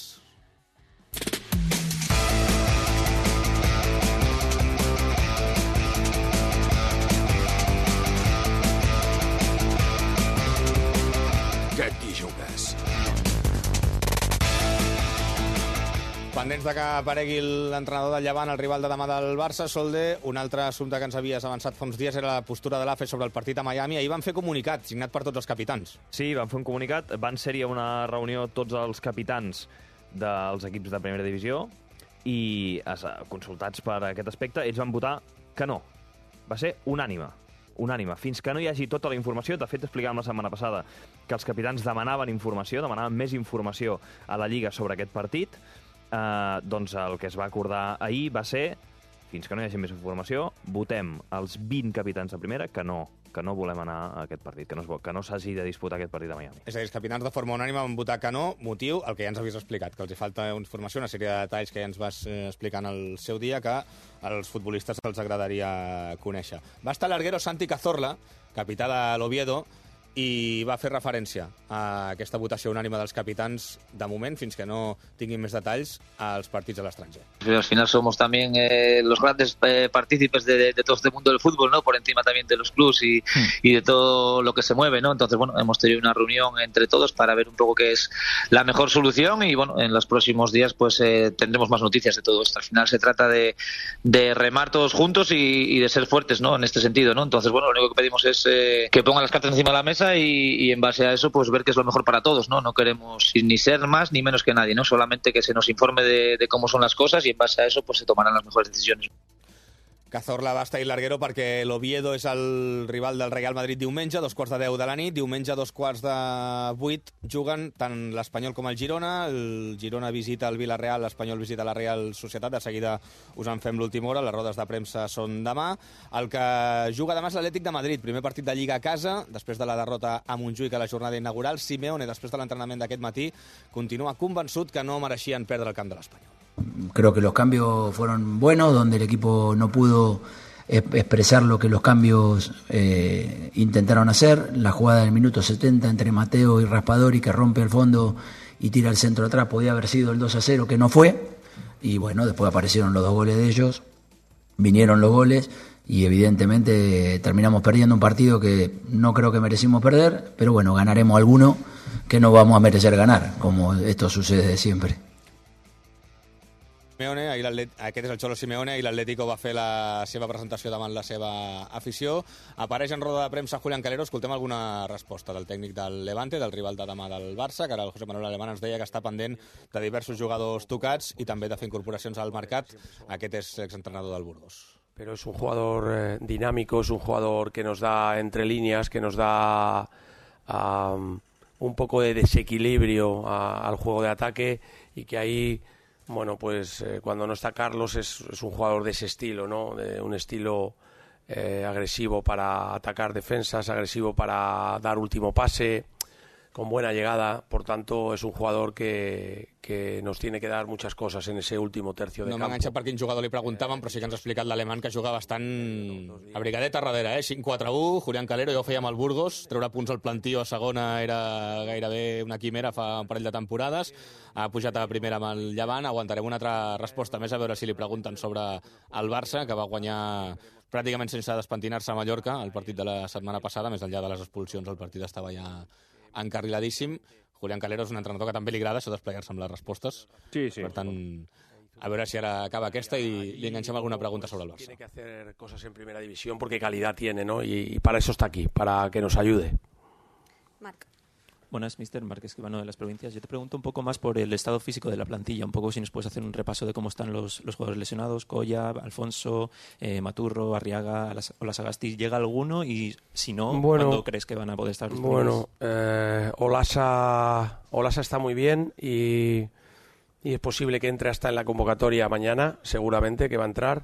E: Pendents de que aparegui l'entrenador del Llevant, el rival de demà del Barça, Solde, un altre assumpte que ens havies avançat fa uns dies era la postura de l'AFE sobre el partit a Miami. Ahir van fer comunicat, signat per tots els capitans.
Q: Sí, van fer un comunicat. Van ser-hi a una reunió tots els capitans dels equips de primera divisió i consultats per aquest aspecte, ells van votar que no. Va ser unànime. Fins que no hi hagi tota la informació. De fet, explicàvem la setmana passada que els capitans demanaven més informació a la Lliga sobre aquest partit. Doncs el que es va acordar ahir va ser, fins que no hi hagi més informació, votem els 20 capitans de primera que no volem anar a aquest partit, que no s'hagi de disputar aquest partit a Miami.
E: És a dir, els capitans de forma unànime van votar que no, motiu, el que ja ens havies explicat, que els hi falta informació, una sèrie de detalls que ja ens vas explicant el seu dia, que als futbolistes els agradaria conèixer. Va estar l'Arguero Santi Cazorla, capità de l'Oviedo, i va fer referència a aquesta votació unànime dels capitans de moment, fins que no tinguin més detalls, als partits a l'estranger.
U: Al final somos también los grandes partícipes de todo este mundo del fútbol, ¿no? Por encima también de los clubs y de todo lo que se mueve, ¿no? Entonces, bueno, hemos tenido una reunión entre todos para ver un poco qué es la mejor solución y, bueno, en los próximos días pues tendremos más noticias de todo esto. Al final se trata de remar todos juntos y de ser fuertes, ¿no? En este sentido, ¿no? Entonces, bueno, lo único que pedimos es que pongan las cartas encima de la mesa y en base a eso pues ver qué es lo mejor para todos, ¿no? No queremos ni ser más ni menos que nadie, ¿no? Solamente que se nos informe de cómo son las cosas y en base a eso pues se tomarán las mejores decisiones.
E: Cazorla va estar i l'Arguero perquè l'Oviedo és el rival del Real Madrid diumenge, 2:10 de la nit. Diumenge, 7:15, juguen tant l'Espanyol com el Girona. El Girona visita el Villarreal, l'Espanyol visita la Real Societat. De seguida us en fem l'última hora, les rodes de premsa són demà. El que juga demà és l'Atlètic de Madrid, primer partit de Lliga a casa, després de la derrota a Montjuïc a la jornada inaugural. Simeone, després de l'entrenament d'aquest matí, continua convençut que no mereixien perdre el camp de l'Espanyol.
V: Creo que los cambios fueron buenos, donde el equipo no pudo expresar lo que los cambios intentaron hacer. La jugada del minuto 70 entre Mateo y Raspadori, que rompe el fondo y tira el centro atrás, podía haber sido el 2-0, que no fue. Y bueno, después aparecieron los 2 goles de ellos, vinieron los goles y evidentemente terminamos perdiendo un partido que no creo que merecimos perder, pero bueno, ganaremos alguno que no vamos a merecer ganar, como esto sucede siempre.
E: Simeone, aquest és el Cholo Simeone, i l'Atlético va fer la seva presentació davant la seva afició. Apareix en roda de premsa Julián Calero. Escoltem alguna resposta del tècnic del Levante, del rival de demà del Barça, que ara el José Manuel Alemán ens deia que està pendent de diversos jugadors tocats i també de fer incorporacions al mercat. Aquest és l'exentrenador del Burgos.
W: Pero es un jugador dinámico, es un jugador que nos da entre líneas, que nos da un poco de desequilibrio al juego de ataque y que ahí... Bueno, pues cuando no está Carlos es un jugador de ese estilo, ¿no? De un estilo agresivo para atacar defensas, agresivo para dar último pase, con buena llegada. Por tanto, es un jugador que nos tiene que dar muchas cosas en ese último tercio de campo.
E: No m'ha enganxat per quin jugador li preguntàvem, però sí que ens ha explicat l'Alemán que juga bastant abrigadeta darrere, 5-4-1, Julián Calero, ja ho fèiem al Burgos, treure punts al plantío a segona era gairebé una quimera fa un parell de temporades, ha pujat a primera amb el Llevant. Aguantarem una altra resposta més, a veure si li pregunten sobre el Barça, que va guanyar pràcticament sense despentinar-se a Mallorca el partit de la setmana passada, més enllà de les expulsions el partit estava ja encarriladíssim. Julián Calero és un entrenador que també li agrada això d'esplegar-se amb les respostes.
B: Sí.
E: Per tant, a veure si ara acaba aquesta i li enganxem alguna pregunta sobre el Barça.
W: Tiene que hacer cosas en primera división porque calidad tiene, ¿no? Y para eso está aquí, para que nos ayude.
X: Marc.
Y: Buenas, mister Marc Escribano de Las Provincias. Yo te pregunto un poco más por el estado físico de la plantilla, un poco si nos puedes hacer un repaso de cómo están los jugadores lesionados, Colla, Alfonso, Maturro, Arriaga, Olasagasti. ¿Llega alguno? Y si no, ¿cuándo crees que van a poder estar disponibles?
W: Bueno, Olasa está muy bien y es posible que entre hasta en la convocatoria mañana, seguramente que va a entrar,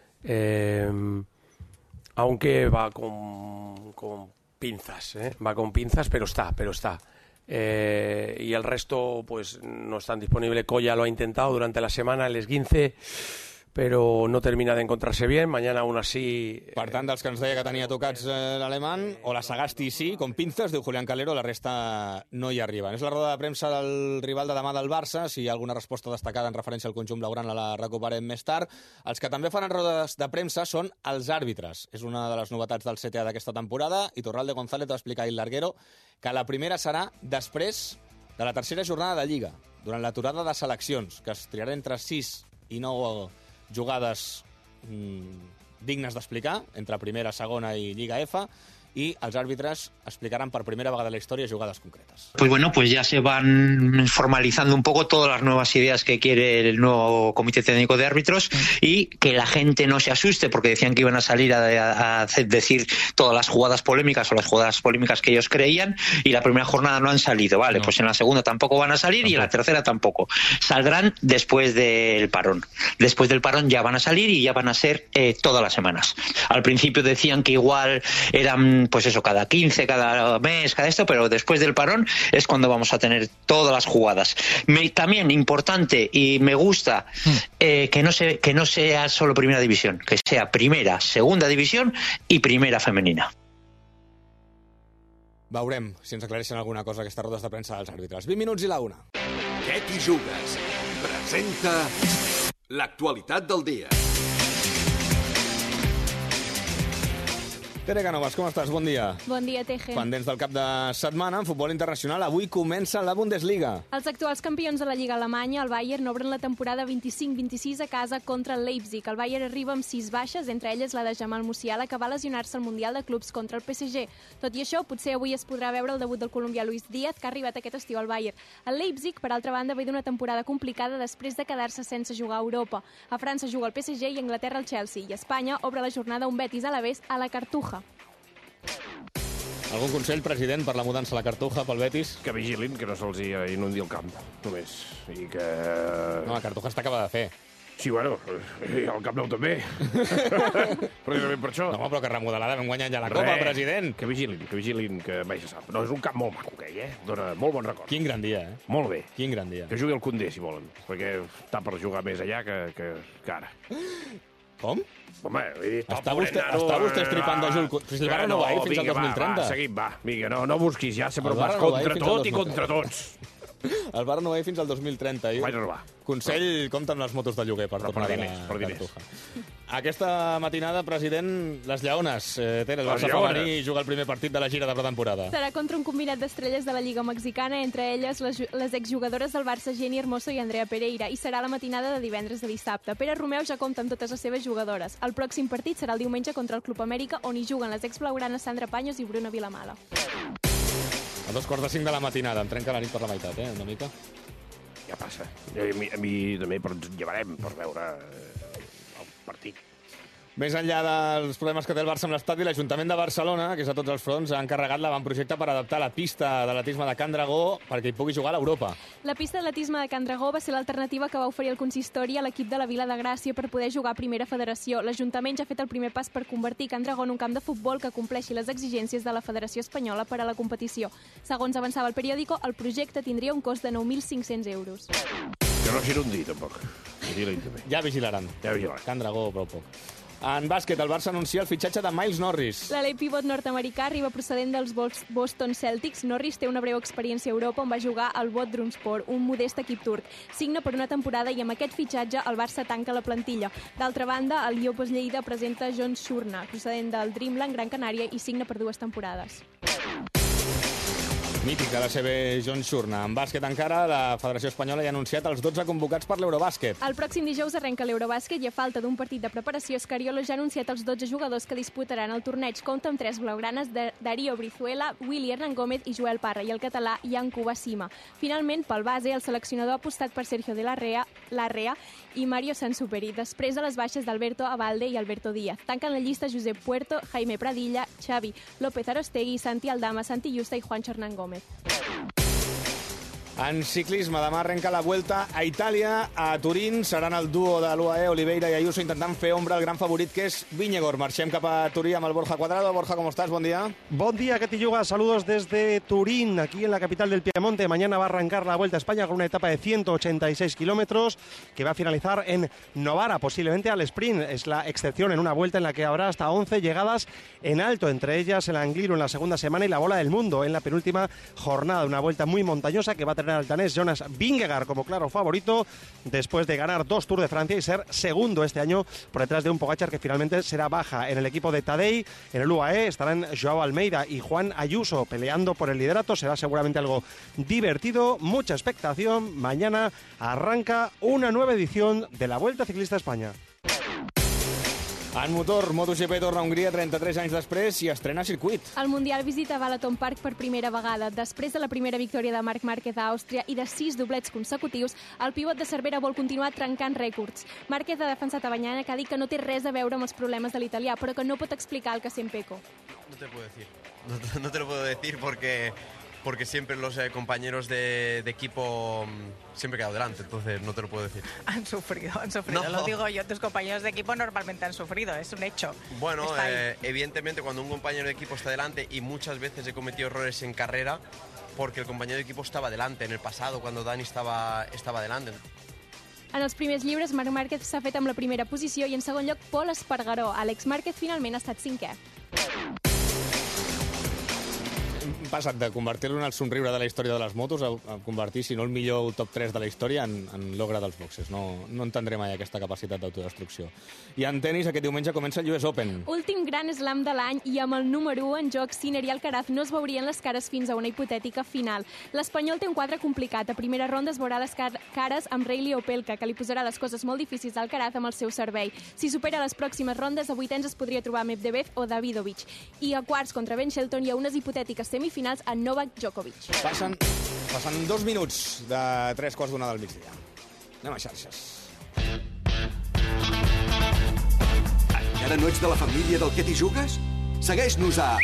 W: aunque va con pinzas, va con pinzas, pero está. Y el resto pues no están disponibles. Colla lo ha intentado durante la semana, el esguince, però no termina d'encontrar-se bien. Mañana aún así...
E: Per tant, dels que ens deia que tenia tocats l'Alemán, o la Sagasti sí, con pinzas, diu Julián Calero, la resta no hi arriben. És la roda de premsa del rival de demà del Barça. Si hi ha alguna resposta destacada en referència al conjunt blaugrana la recuperem més tard. Els que també faran rodes de premsa són els àrbitres. És una de les novetats del CTA d'aquesta temporada, i Torralde González va explicar a l'Arguero que la primera serà després de la tercera jornada de Lliga. durant l'aturada de seleccions, que es triarà entre 6 i 9 jugades dignes d'explicar, entre primera, segona i Lliga F, y els àrbitres explicarán por primera vegada en la historia jugadas concretas.
A: Pues bueno, pues ya se van formalizando un poco todas las nuevas ideas que quiere el nuevo Comité Técnico de Árbitros y que la gente no se asuste porque decían que iban a salir a decir todas las jugadas polémicas o las jugadas polémicas que ellos creían y la primera jornada no han salido, ¿vale? No. Pues en la segunda tampoco van a salir y en la tercera tampoco. Saldrán después del parón. Después del parón ya van a salir y ya van a ser todas las semanas. Al principio decían que igual eran pues eso, cada 15, cada mes, cada esto, pero después del parón es cuando vamos a tener todas las jugadas. También importante y me gusta que no sea solo primera división, que sea primera, segunda división y primera femenina.
E: Veurem si ens aclareixen alguna cosa aquestes rodes de premsa dels àrbitres. 20 minuts i la 1.
C: Què t'hi jugues? Presenta l'actualitat del dia.
E: Tere Canovas, com estàs? Bon dia.
H: Bon dia, Teje.
E: Pendents del cap de setmana, en futbol internacional, avui comença la Bundesliga.
H: Els actuals campions de la Lliga Alemanya, el Bayern, obren la temporada 25-26 a casa contra el Leipzig. El Bayern arriba amb 6 baixes, entre elles la de Jamal Musiala, que va lesionar-se al Mundial de Clubs contra el PSG. Tot i això, potser avui es podrà veure el debut del colombià Luis Díaz, que ha arribat aquest estiu al Bayern. El Leipzig, per altra banda, ve d'una temporada complicada després de quedar-se sense jugar a Europa. A França juga el PSG i a Anglaterra el Chelsea, i a Espanya obre la jornada un Betis Alavés a la Cartuja.
E: Algun consell, president, per la mudança a la Cartuja, pel Betis?
B: Que vigilin, que no se'ls inundi el camp, només. I que...
E: No, la Cartuja està acabada de fer.
B: Sí, bueno, i el Camp Nou també. Precisament per això.
E: No, però que remodelada vam guanyar ja la Copa, president.
B: Que vigilin, que mai se sap. No, és un camp molt maco, aquell, Dóna molt bon record.
E: Quin gran dia,
B: Molt bé.
E: Quin gran dia.
B: Que jugui el Koundé, si volen, perquè està per jugar més allà que ara.
E: Com?
B: Home, he dit...
E: Està vostè estripant de Jules Koundé. Si el va renovar ell fins al 2030.
B: Va, seguim, va. Vinga, no busquis, ja sempre vas contra tot i contra tots.
E: El va renovar fins al 2030.
B: Vaig renovar.
E: Consell, compta amb les motos de lloguer per tornar a la Cartuja. Aquesta matinada, president, les Lleones. El Barça femení juga el primer partit de la gira de pretemporada.
H: Serà contra un combinat d'estrelles de la Lliga Mexicana, entre elles les exjugadores del Barça Jenny Hermoso i Andrea Pereira, i serà la matinada de divendres a dissabte. Pere Romeu ja compta amb totes les seves jugadores. El pròxim partit serà el diumenge contra el Club Amèrica, on hi juguen les exblaugranes Sandra Paños i Bruna Vilamala.
E: A 2:45 de la matinada, em trenca la nit per la meitat, una mica.
B: Ja passa. A mi també, però ens llevarem per veure el partit.
E: Més enllà dels problemes que té el Barça amb l'estadi, l'Ajuntament de Barcelona, que és a tots els fronts, ha encarregat l'avantprojecte per adaptar la pista d'atletisme de Can Dragó perquè hi pugui jugar a l'Europa.
H: La pista d'atletisme de Can Dragó va ser l'alternativa que va oferir el consistori a l'equip de la Vila de Gràcia per poder jugar a Primera Federació. L'Ajuntament ja ha fet el primer pas per convertir Can Dragó en un camp de futbol que compleixi les exigències de la Federació Espanyola per a la competició. Segons avançava el periòdico, el projecte tindria un cost de 9.500 euros.
B: Que no s'inundi, tampoc.
E: Ja vigilaran. Can Dragó, prou poc. En bàsquet, el Barça anuncia el fitxatge de Miles Norris.
H: L'alè pivot nord-americà arriba procedent dels Boston Celtics. Norris té una breu experiència a Europa on va jugar al Bodrumspor, un modest equip turc. Signa per una temporada i amb aquest fitxatge el Barça tanca la plantilla. D'altra banda, el Llopos Lleida presenta John Shurna, procedent del Dreamland Gran Canària, i signa per 2 temporades.
E: Mític de la CB, John Shurna. En bàsquet encara, la Federació Espanyola ja ha anunciat els 12 convocats per l'Eurobàsquet.
H: El pròxim dijous arrenca l'Eurobàsquet i a falta d'un partit de preparació, Scariolo ja ha anunciat els 12 jugadors que disputaran el torneig. Compta amb 3 blaugranes de Darío Brizuela, Willy Hernán Gómez i Joel Parra, i el català Jan Kubasima. Finalment, pel base, el seleccionador ha apostat per Sergio de Larrea i Mario Sansuperi, després de les baixes d'Alberto Abalde i Alberto Díaz. Tanquen la llista Josep Puerto, Jaime Pradilla, Xavi López Arostegui, Santi Aldama, Santi Justa i Juancho Hernán Gómez.
E: En ciclisme, demà arrenca la Vuelta a Itàlia, a Turín. Seran el duo de l'UAE, Oliveira i Ayuso, intentant fer ombra al gran favorit, que és Viñegor. Marxem cap a Turí amb el Borja Cuadrado. Borja, ¿cómo estás? Buen día.
I: Buen día, ¿qué te llega? Saludos desde Turín, aquí en la capital del Piemonte. Mañana va a arrancar la Vuelta a España con una etapa de 186 kilómetros que va a finalizar en Novara, posiblemente al sprint. Es la excepción en una vuelta en la que habrá hasta 11 llegadas en alto, entre ellas el Angliru en la segunda semana y la Bola del Mundo en la penúltima jornada. Una vuelta muy montañosa que va a tener del danés Jonas Vingegaard como claro favorito, después de ganar 2 Tours de Francia y ser segundo este año por detrás de un Pogačar que finalmente será baja. En el equipo de Tadej, en el UAE, estarán Joao Almeida y Juan Ayuso peleando por el liderato. Será seguramente algo divertido, mucha expectación. Mañana arranca una nueva edición de la Vuelta Ciclista a España.
E: En motor, MotoGP torna a Hongria 33 anys després i estrena circuit.
H: El Mundial visita Balaton Park per primera vegada. Després de la primera victòria de Marc Márquez a Àustria i de 6 doblets consecutius, el pivot de Cervera vol continuar trencant rècords. Márquez ha defensat a Bagnaia, que ha dit que no té res a veure amb els problemes de l'italià, però que no pot explicar el que sent Pecco.
J: No te puedo decir. No te lo puedo decir porque siempre los compañeros de equipo siempre he quedado delante, entonces no te lo puedo decir.
K: Han sufrido,
J: No.
K: lo digo yo, tus compañeros de equipo normalmente han sufrido, es un hecho.
J: Bueno, evidentemente cuando un compañero de equipo está delante, y muchas veces he cometido errores en carrera porque el compañero de equipo estaba delante, en el pasado cuando Dani estaba delante.
H: En els primers llibres, Marc Márquez s'ha fet amb la primera posició i en segon lloc Pol Espargaró. Àlex Márquez finalment ha estat 5è.
E: Passat de convertir-lo en el somriure de la història de les motos a convertir, si no el millor top 3 de la història, en l'ogre dels boxes. No entendré mai aquesta capacitat d'autodestrucció. I en tenis, aquest diumenge comença el US Open.
H: Últim gran slam de l'any i amb el número 1 en joc, Sinner i Alcaraz no es veurien les cares fins a una hipotètica final. L'espanyol té un quadre complicat. A primera ronda es veurà les cares amb Reilly Opelka, que li posarà les coses molt difícils a Alcaraz amb el seu servei. Si supera les pròximes rondes, a vuitens es podria trobar Medvedev o Davidovich. I a quarts contra Ben Shelton hi ha unes hipotètiques semifinals a Novak Djokovic.
E: Passen 2 minuts de 3:15 del migdia. Anem a xarxes.
C: Encara no ets de la família del Què t'hi jugues? Segueix-nos a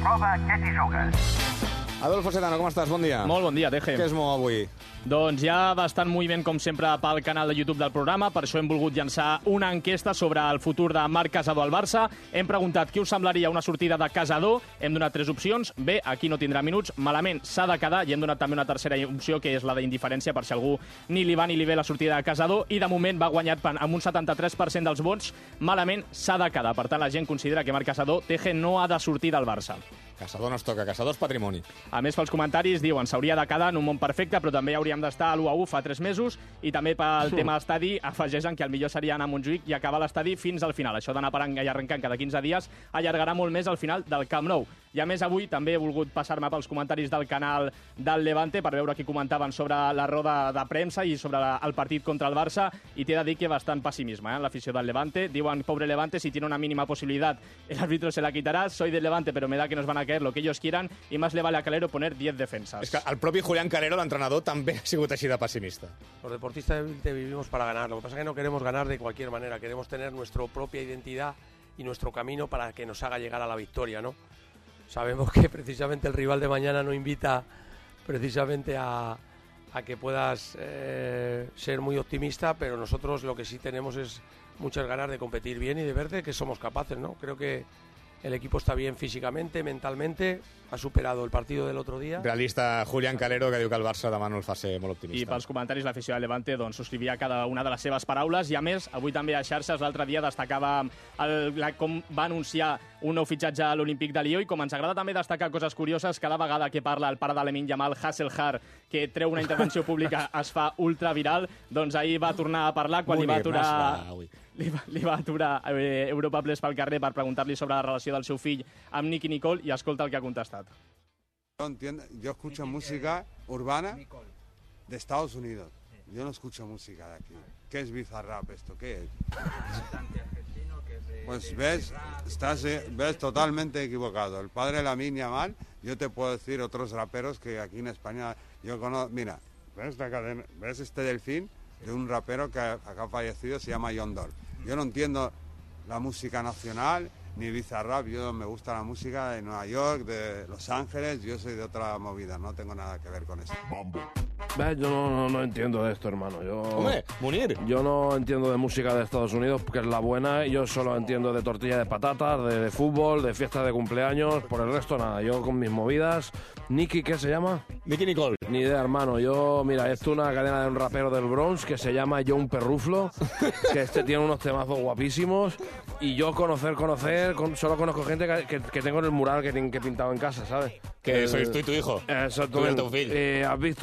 C: @QueT'hi
E: Adolfo Setano, com estàs? Bon dia.
L: Molt bon dia, Teje.
E: Què es mou avui?
L: Doncs hi ha bastant moviment, com sempre, pel canal de YouTube del programa. Per això hem volgut llançar una enquesta sobre el futur de Marc Casadó al Barça. Hem preguntat què us semblaria una sortida de Casadó. Hem donat 3 opcions. Bé, aquí no tindrà minuts. Malament, s'ha de quedar. I hem donat també una tercera opció, que és la d'indiferència, per si algú ni li va ni li ve la sortida de Casadó. I de moment va guanyat amb un 73% dels vots. Malament, s'ha de quedar. Per tant, la gent considera que Marc Casadó, Teje, no ha de sortir del Barça.
E: Casadó no es toca, Casadó és patrimoni.
L: A més, pels comentaris diuen s'hauria de quedar en un món perfecte, però també hauríem d'estar a l'1-1 fa 3 mesos, i també pel tema estadi afegeixen que el millor seria anar a Montjuïc i acabar l'estadi fins al final. Això d'anar parant i arrencant cada 15 dies allargarà molt més al final del Camp Nou. I a més, avui també he volgut passar-me pels comentaris del canal del Levante per veure què comentaven sobre la roda de premsa i sobre el partit contra el Barça, i t'he de dir que bastant pessimisme, l'afició del Levante. Diuen, pobre Levante, si tiene una mínima posibilidad, el árbitro se la quitará. Soy del Levante, pero me da que nos van a caer lo que ellos quieran, y más le vale a Calero poner 10 defensas.
E: És que el propi Julián Calero, l'entrenador, també ha sigut així de pessimista.
W: Los deportistas vivimos para ganar. Lo que pasa es que no queremos ganar de cualquier manera. Queremos tener nuestra propia identidad y nuestro camino para que nos haga llegar a la victoria, ¿no? Sabemos que precisamente el rival de mañana no invita precisamente a que puedas ser muy optimista, pero nosotros lo que sí tenemos es muchas ganas de competir bien y de ver de que somos capaces, ¿no? Creo que el equipo está bien físicamente, mentalmente, ha superado el partido del otro día.
E: Realista Julián Calero, que diu que el Barça demà no el fa ser molt optimista.
L: I pels comentaris, l'afició del Levante subscrivia cada una de les seves paraules, i a més, avui també a xarxes, l'altre dia destacava com va anunciar un nou fitxatge a l'Olímpic de Lió, i com ens agrada també destacar coses curioses, cada vegada que parla el pare de Lamine Yamal, Hasselhar, que treu una intervenció pública, es fa ultraviral. Doncs ahir va tornar a parlar quan li va aturar Europa Press pel carrer per preguntar-li sobre la relació del seu fill amb Nicky Nicole, i escolta el que ha contestat.
N: Yo escucho música urbana de Estados Unidos. Yo no escucho música de aquí. ¿Qué es Bizarrap esto? ¿Qué es? Pues ves totalmente equivocado. El padre de Lamine Yamal, yo te puedo decir otros raperos que aquí en España yo conozco. Mira, ¿ves este delfín? De un rapero que acá ha fallecido, se llama John Doll. Yo no entiendo la música nacional ni Bizarrap. Yo me gusta la música de Nueva York, de Los Ángeles. Yo soy de otra movida, no tengo nada que ver con eso.
B: Yo no entiendo de esto, hermano.
E: Hombre, Munir.
B: Yo no entiendo de música de Estados Unidos, porque es la buena. Yo solo entiendo de tortilla de patatas, de fútbol, de fiestas de cumpleaños. Por el resto, nada. Yo con mis movidas. Nicky, ¿qué se llama?
E: Nicky Nicole.
B: Ni idea, hermano. Yo, mira, esto es una cadena de un rapero del Bronx que se llama John Perruflo, que tiene unos temazos guapísimos. Y yo solo conozco gente que tengo en el mural que he pintado en casa, ¿sabes?
E: Que sois tú y tu hijo.
B: Exactamente. ¿Has visto, no, el mural?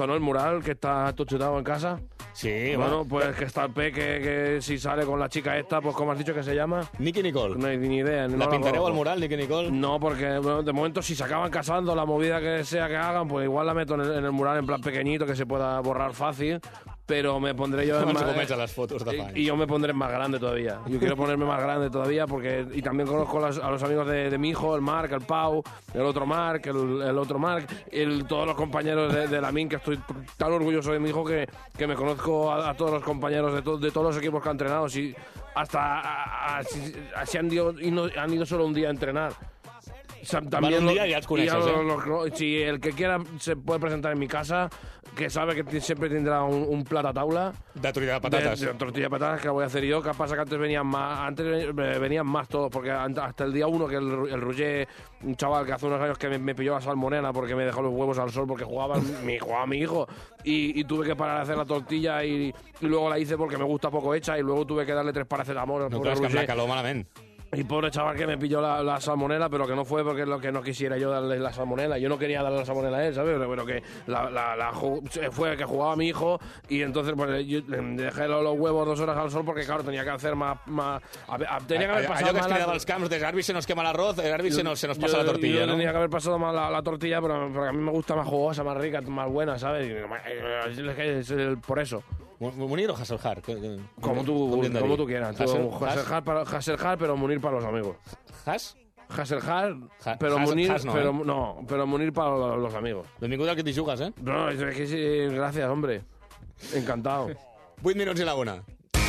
B: Mural, que está tochutado en casa.
E: Sí,
B: bueno, pues que está el P, que si sale con la chica esta, pues como has dicho que se llama.
E: Nicky Nicole.
B: No hay ni idea.
E: ¿La pintareu al mural, Nicky Nicole?
B: No, porque bueno, de momento si se acaban casando, la movida que sea que hagan, pues igual la meto en el mural en plan pequeñito, que se pueda borrar fácil. Pero me pondré yo en
E: más... las fotos de
B: y yo me pondré más grande todavía. Yo quiero ponerme más grande todavía porque... Y también conozco a los amigos de mi hijo, el Marc, el Pau, el otro Marc, el otro Marc, todos los compañeros de la MIN, que estoy tan orgulloso de mi hijo que me conozco a todos los compañeros de todos los equipos que han entrenado. Si hasta así han ido solo un día a entrenar. También
E: un día ya els coneixes,
B: si el que quiera se puede presentar en mi casa, que sabe que siempre tendrá un plato a taula
E: de tortilla de patatas.
B: De tortilla de patatas que la voy a hacer yo. Que pasa que antes venían más todos, porque hasta el día 1 que el Roger, un chaval que hace unos años que me pilló la salmonela porque me dejó los huevos al sol porque jugaba mi hijo y tuve que parar a hacer la tortilla y luego la hice porque me gusta poco hecha y luego tuve que darle 3 paracetamol.
E: No, claro, es que me caló malament.
B: Y pobre chaval que me pilló la salmonela, pero que no fue porque es lo que no quisiera yo darle la salmonela. Yo no quería darle la salmonela a él, ¿sabes? Pero que fue que jugaba mi hijo y entonces pues yo dejé los huevos 2 horas al sol porque, claro, tenía que hacer más... tenía que haber pasado
E: allò que es cridava als camps de Garbi se nos quema l'arroz, Garbi se nos pasa la tortilla, ¿no?
B: Tenía que haber pasado más la tortilla, pero a mí me gusta más jugosa, más rica, más buena, ¿sabes? Es por eso.
E: ¿Munir o Hasselhard?
B: Como tú quieras. Hasselhard, pero Munir para los amigos. Hasselhard, pero Munir, pero Munir para los amigos.
E: Benvingut al que t'hi jugues, eh?
B: No, es que sí, gracias, hombre. Encantado.
E: 8 minuts i la 1.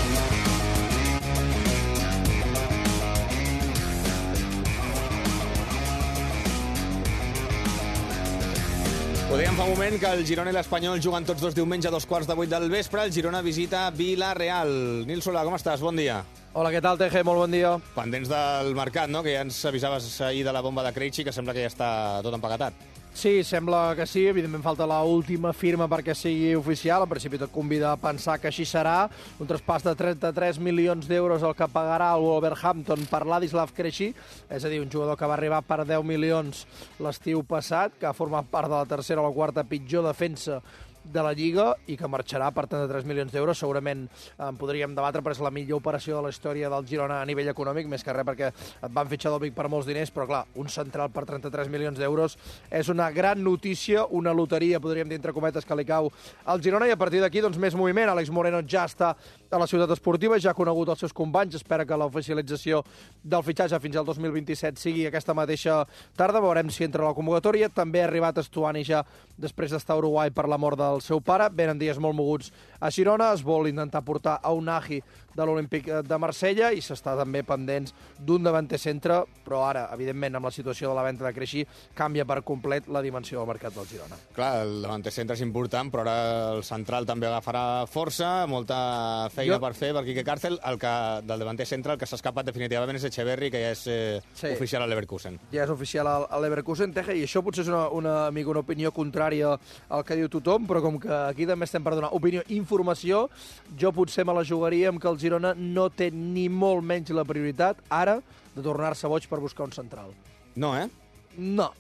E: Ho dèiem fa un moment que el Girona i l'Espanyol juguen tots dos diumenge a 7:15 del vespre. El Girona visita Vila-real. Nil Solà, com estàs? Bon dia.
F: Hola, què tal, Teje? Molt bon dia.
E: Pendents del mercat, no? Que ja ens avisaves ahir de la bomba de Krejci, que sembla que ja està tot empaquetat.
F: Sí, sembla que sí. Evidentment falta l'última firma perquè sigui oficial. En principi tot convida a pensar que així serà. Un traspàs de 33 milions d'euros el que pagarà el Wolverhampton per Ladislav Krejci. És a dir, un jugador que va arribar per 10 milions l'estiu passat, que ha format part de la tercera o la quarta pitjor defensa de la Lliga i que marxarà per 33 milions d'euros. Segurament en podríem debatre, però és la millor operació de la història del Girona a nivell econòmic, més que res perquè et van fitxar del Vic per molts diners, però clar, un central per 33 milions d'euros és una gran notícia, una loteria, podríem dir entre cometes, que li cau al Girona, i a partir d'aquí doncs més moviment. Àlex Moreno ja està a la ciutat esportiva, ja ha conegut els seus companys, espera que l'oficialització del fitxatge fins al 2027 sigui aquesta mateixa tarda, veurem si entra a la convocatòria. També ha arribat Estuani ja després d'estar a Uruguai per la mort del seu pare. Venen dies molt moguts a Girona, es vol intentar portar a Unai de l'Olímpic de Marsella i s'està també pendents d'un davanter centre, però ara, evidentment, amb la situació de la venda de Krejci, canvia per complet la dimensió del mercat del Girona.
E: Clar, el davanter centre és important, però ara el central també agafarà força, molta feina per fer per Quique Cárcel. Del davanter centre el que s'ha escapat definitivament és Echeverri, que ja és oficial a l'Leverkusen.
F: Ja és oficial a l'Leverkusen, Teje, i això potser és una opinió contrària al que diu tothom, però com que aquí també estem per donar opinió i informació, jo potser me la jugaria amb que el Girona no té ni molt menys la prioritat, ara, de tornar-se boig per buscar un central.
E: No, eh?
F: No.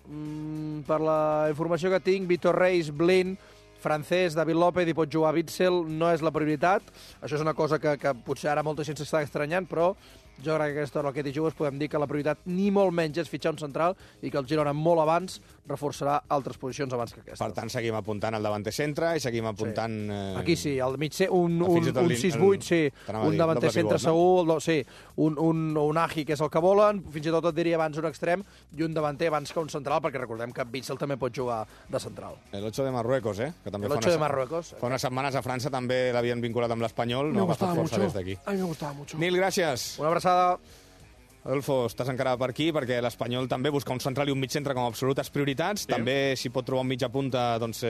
F: Per la informació que tinc, Vitor Reis, Blin, Francés, David López i pot jugar Witzel, no és la prioritat. Això és una cosa que potser ara molta gent s'està estranyant, però jo crec que aquesta hora al que t'hi jugues podem dir que la prioritat ni molt menys és fitxar un central i que el Girona molt abans reforçarà altres posicions abans que aquestes.
E: Per tant, seguim apuntant el davanter centre i seguim apuntant...
F: Aquí sí, al mig un 6-8, sí, un davanter centre segur, sí, un Agi, que és el que volen, fins i tot et diria abans un extrem i un davanter abans que un central, perquè recordem que Witzel també pot jugar de central.
E: El 8 de Marruecos, que també fa unes setmanes a França també l'havien vinculat amb l'Espanyol, no ha agafat força des d'aquí.
F: A mi me gustava mucho.
E: Nil, gràcies.
F: Una abraçada.
E: Adolfo, estàs encara per aquí perquè l'Espanyol també busca un central i un mig centre com a absolutes prioritats. Sí. També s'hi pot trobar un mitja punta, doncs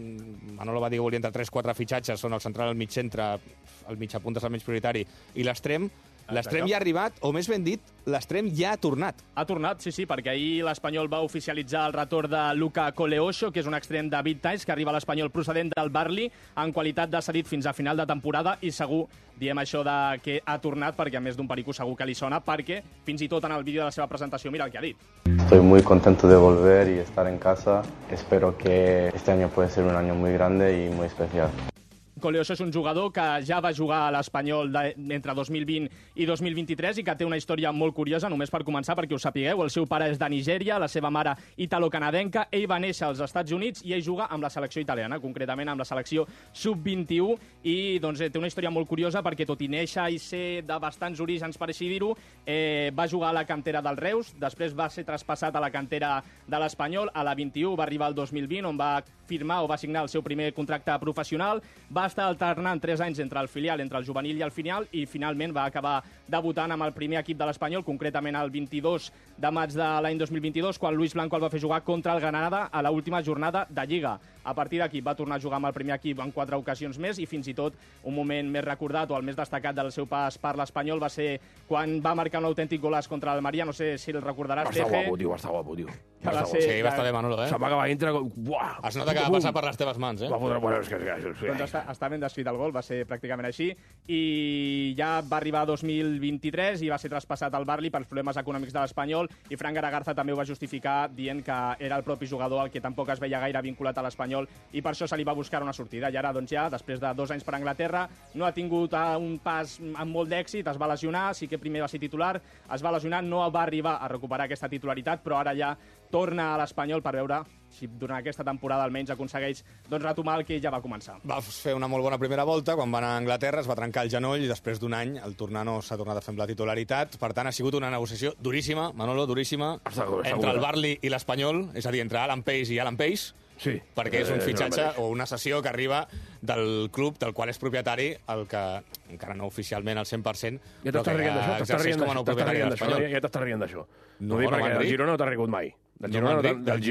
E: Manolo va dir que volia entre 3-4 fitxatges, són el central, el mig centre, el mitja punta és el menys prioritari, i l'extrem. L'extrem ja ha arribat, o més ben dit, l'extrem ja ha tornat.
L: Ha tornat, sí, perquè ahir l'Espanyol va oficialitzar el retorn de Luca Coleoso, que és un extrem de 20 anys, que arriba a l'Espanyol procedent del Barli, en qualitat de cedit fins a final de temporada, i segur, diem això de que ha tornat, perquè a més d'un perico segur que li sona, perquè fins i tot en el vídeo de la seva presentació, mira el que ha dit.
G: Estoy muy contento de volver y estar en casa. Espero que este año puede ser un año muy grande y muy especial.
L: Coleoso és un jugador que ja va jugar a l'Espanyol entre 2020 i 2023 i que té una història molt curiosa, només per començar, perquè ho sapigueu. El seu pare és de Nigèria, la seva mare italo-canadenca. Ell va néixer als Estats Units i ell juga amb la selecció italiana, concretament amb la selecció sub-21, i doncs, té una història molt curiosa perquè, tot i néixer i ser de bastants orígens, per així dir-ho, va jugar a la cantera del Reus, després va ser traspassat a la cantera de l'Espanyol, a la 21 va arribar al 2020, on va firmar o va signar el seu primer contracte professional, va estar alternant 3 anys entre el filial, entre el juvenil i el filial, i finalment va acabar debutant amb el primer equip de l'Espanyol, concretament el 22 de maig de l'any 2022, quan Luis Blanco el va fer jugar contra el Granada a l'última jornada de Lliga. A partir d'aquí va tornar a jugar amb el primer equip en 4 ocasions més, i fins i tot un moment més recordat o el més destacat del seu pas per l'Espanyol va ser quan va marcar un autèntic golàs contra el Maria, no sé si el recordaràs,
B: Va estar guapo, tio.
E: Sí, va estar bé, Manolo,
B: Se'n va acabar dintre...
E: Buah! Es nota que va passar per les teves mans,
B: Va fotre... Bueno, és que...
L: Doncs està ben descrit el gol, va ser pràcticament així, i ja va arribar a 2023 i va ser traspassat al Barli pels problemes econòmics de l'Espanyol, i Fran Garagarza també ho va justificar dient que era el propi jugador el que tampoc es veia gaire vinculat a l'Espanyol, i per això se li va buscar una sortida. I ara, doncs ja, després de 2 anys per Anglaterra, no ha tingut un pas amb molt d'èxit, es va lesionar, sí que primer va ser titular, es va lesionar, no va arribar a recuperar aquesta titularitat, però ara ja torna a l'Espanyol per veure si durant aquesta temporada almenys aconsegueix retomar el que ja va començar.
E: Va fer una molt bona primera volta, quan va anar a Anglaterra es va trencar el genoll i després d'un any el tornar no s'ha tornat a fer amb la titularitat. Per tant, ha sigut una negociació duríssima, Manolo, duríssima, entre el Barli i l'Espanyol, és a dir, entre Alan Pace i Alan Pace,
B: sí,
E: perquè és un fitxatge o una cessió que arriba del club del qual és propietari, el que encara no oficialment al 100%,
B: ja t'estàs rient d'això, ja t'estàs rient d'això. No, perquè el Girona no t'ha rigut mai. Del Girona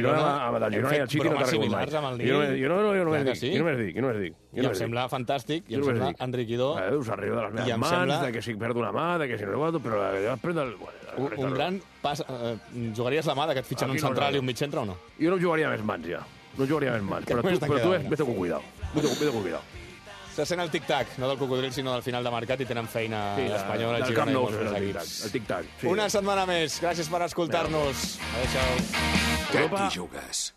B: i el City no t'ha rigut mai. Jo només dic.
E: I em sembla fantàstic, i em sembla enriquidor.
B: Us arriba de les meves mans, de que si perdo una mà, de que si no... Però després del...
E: Un gran pas... Jugaries la mà que et fitxen un central i un mig centre o no?
B: Jo no jugaria més mans, ja. No jugaria més mans. Però tu vés con cuidado. Vés con cuidado.
E: Se sent el tic-tac, no del cocodril, sinó del final de mercat, i tenen feina l'Espanyol, el Girona i molts equips.
B: El tic-tac.
E: Una setmana més. Gràcies per escoltar-nos. Adéu-siau.
C: Què hi jugues?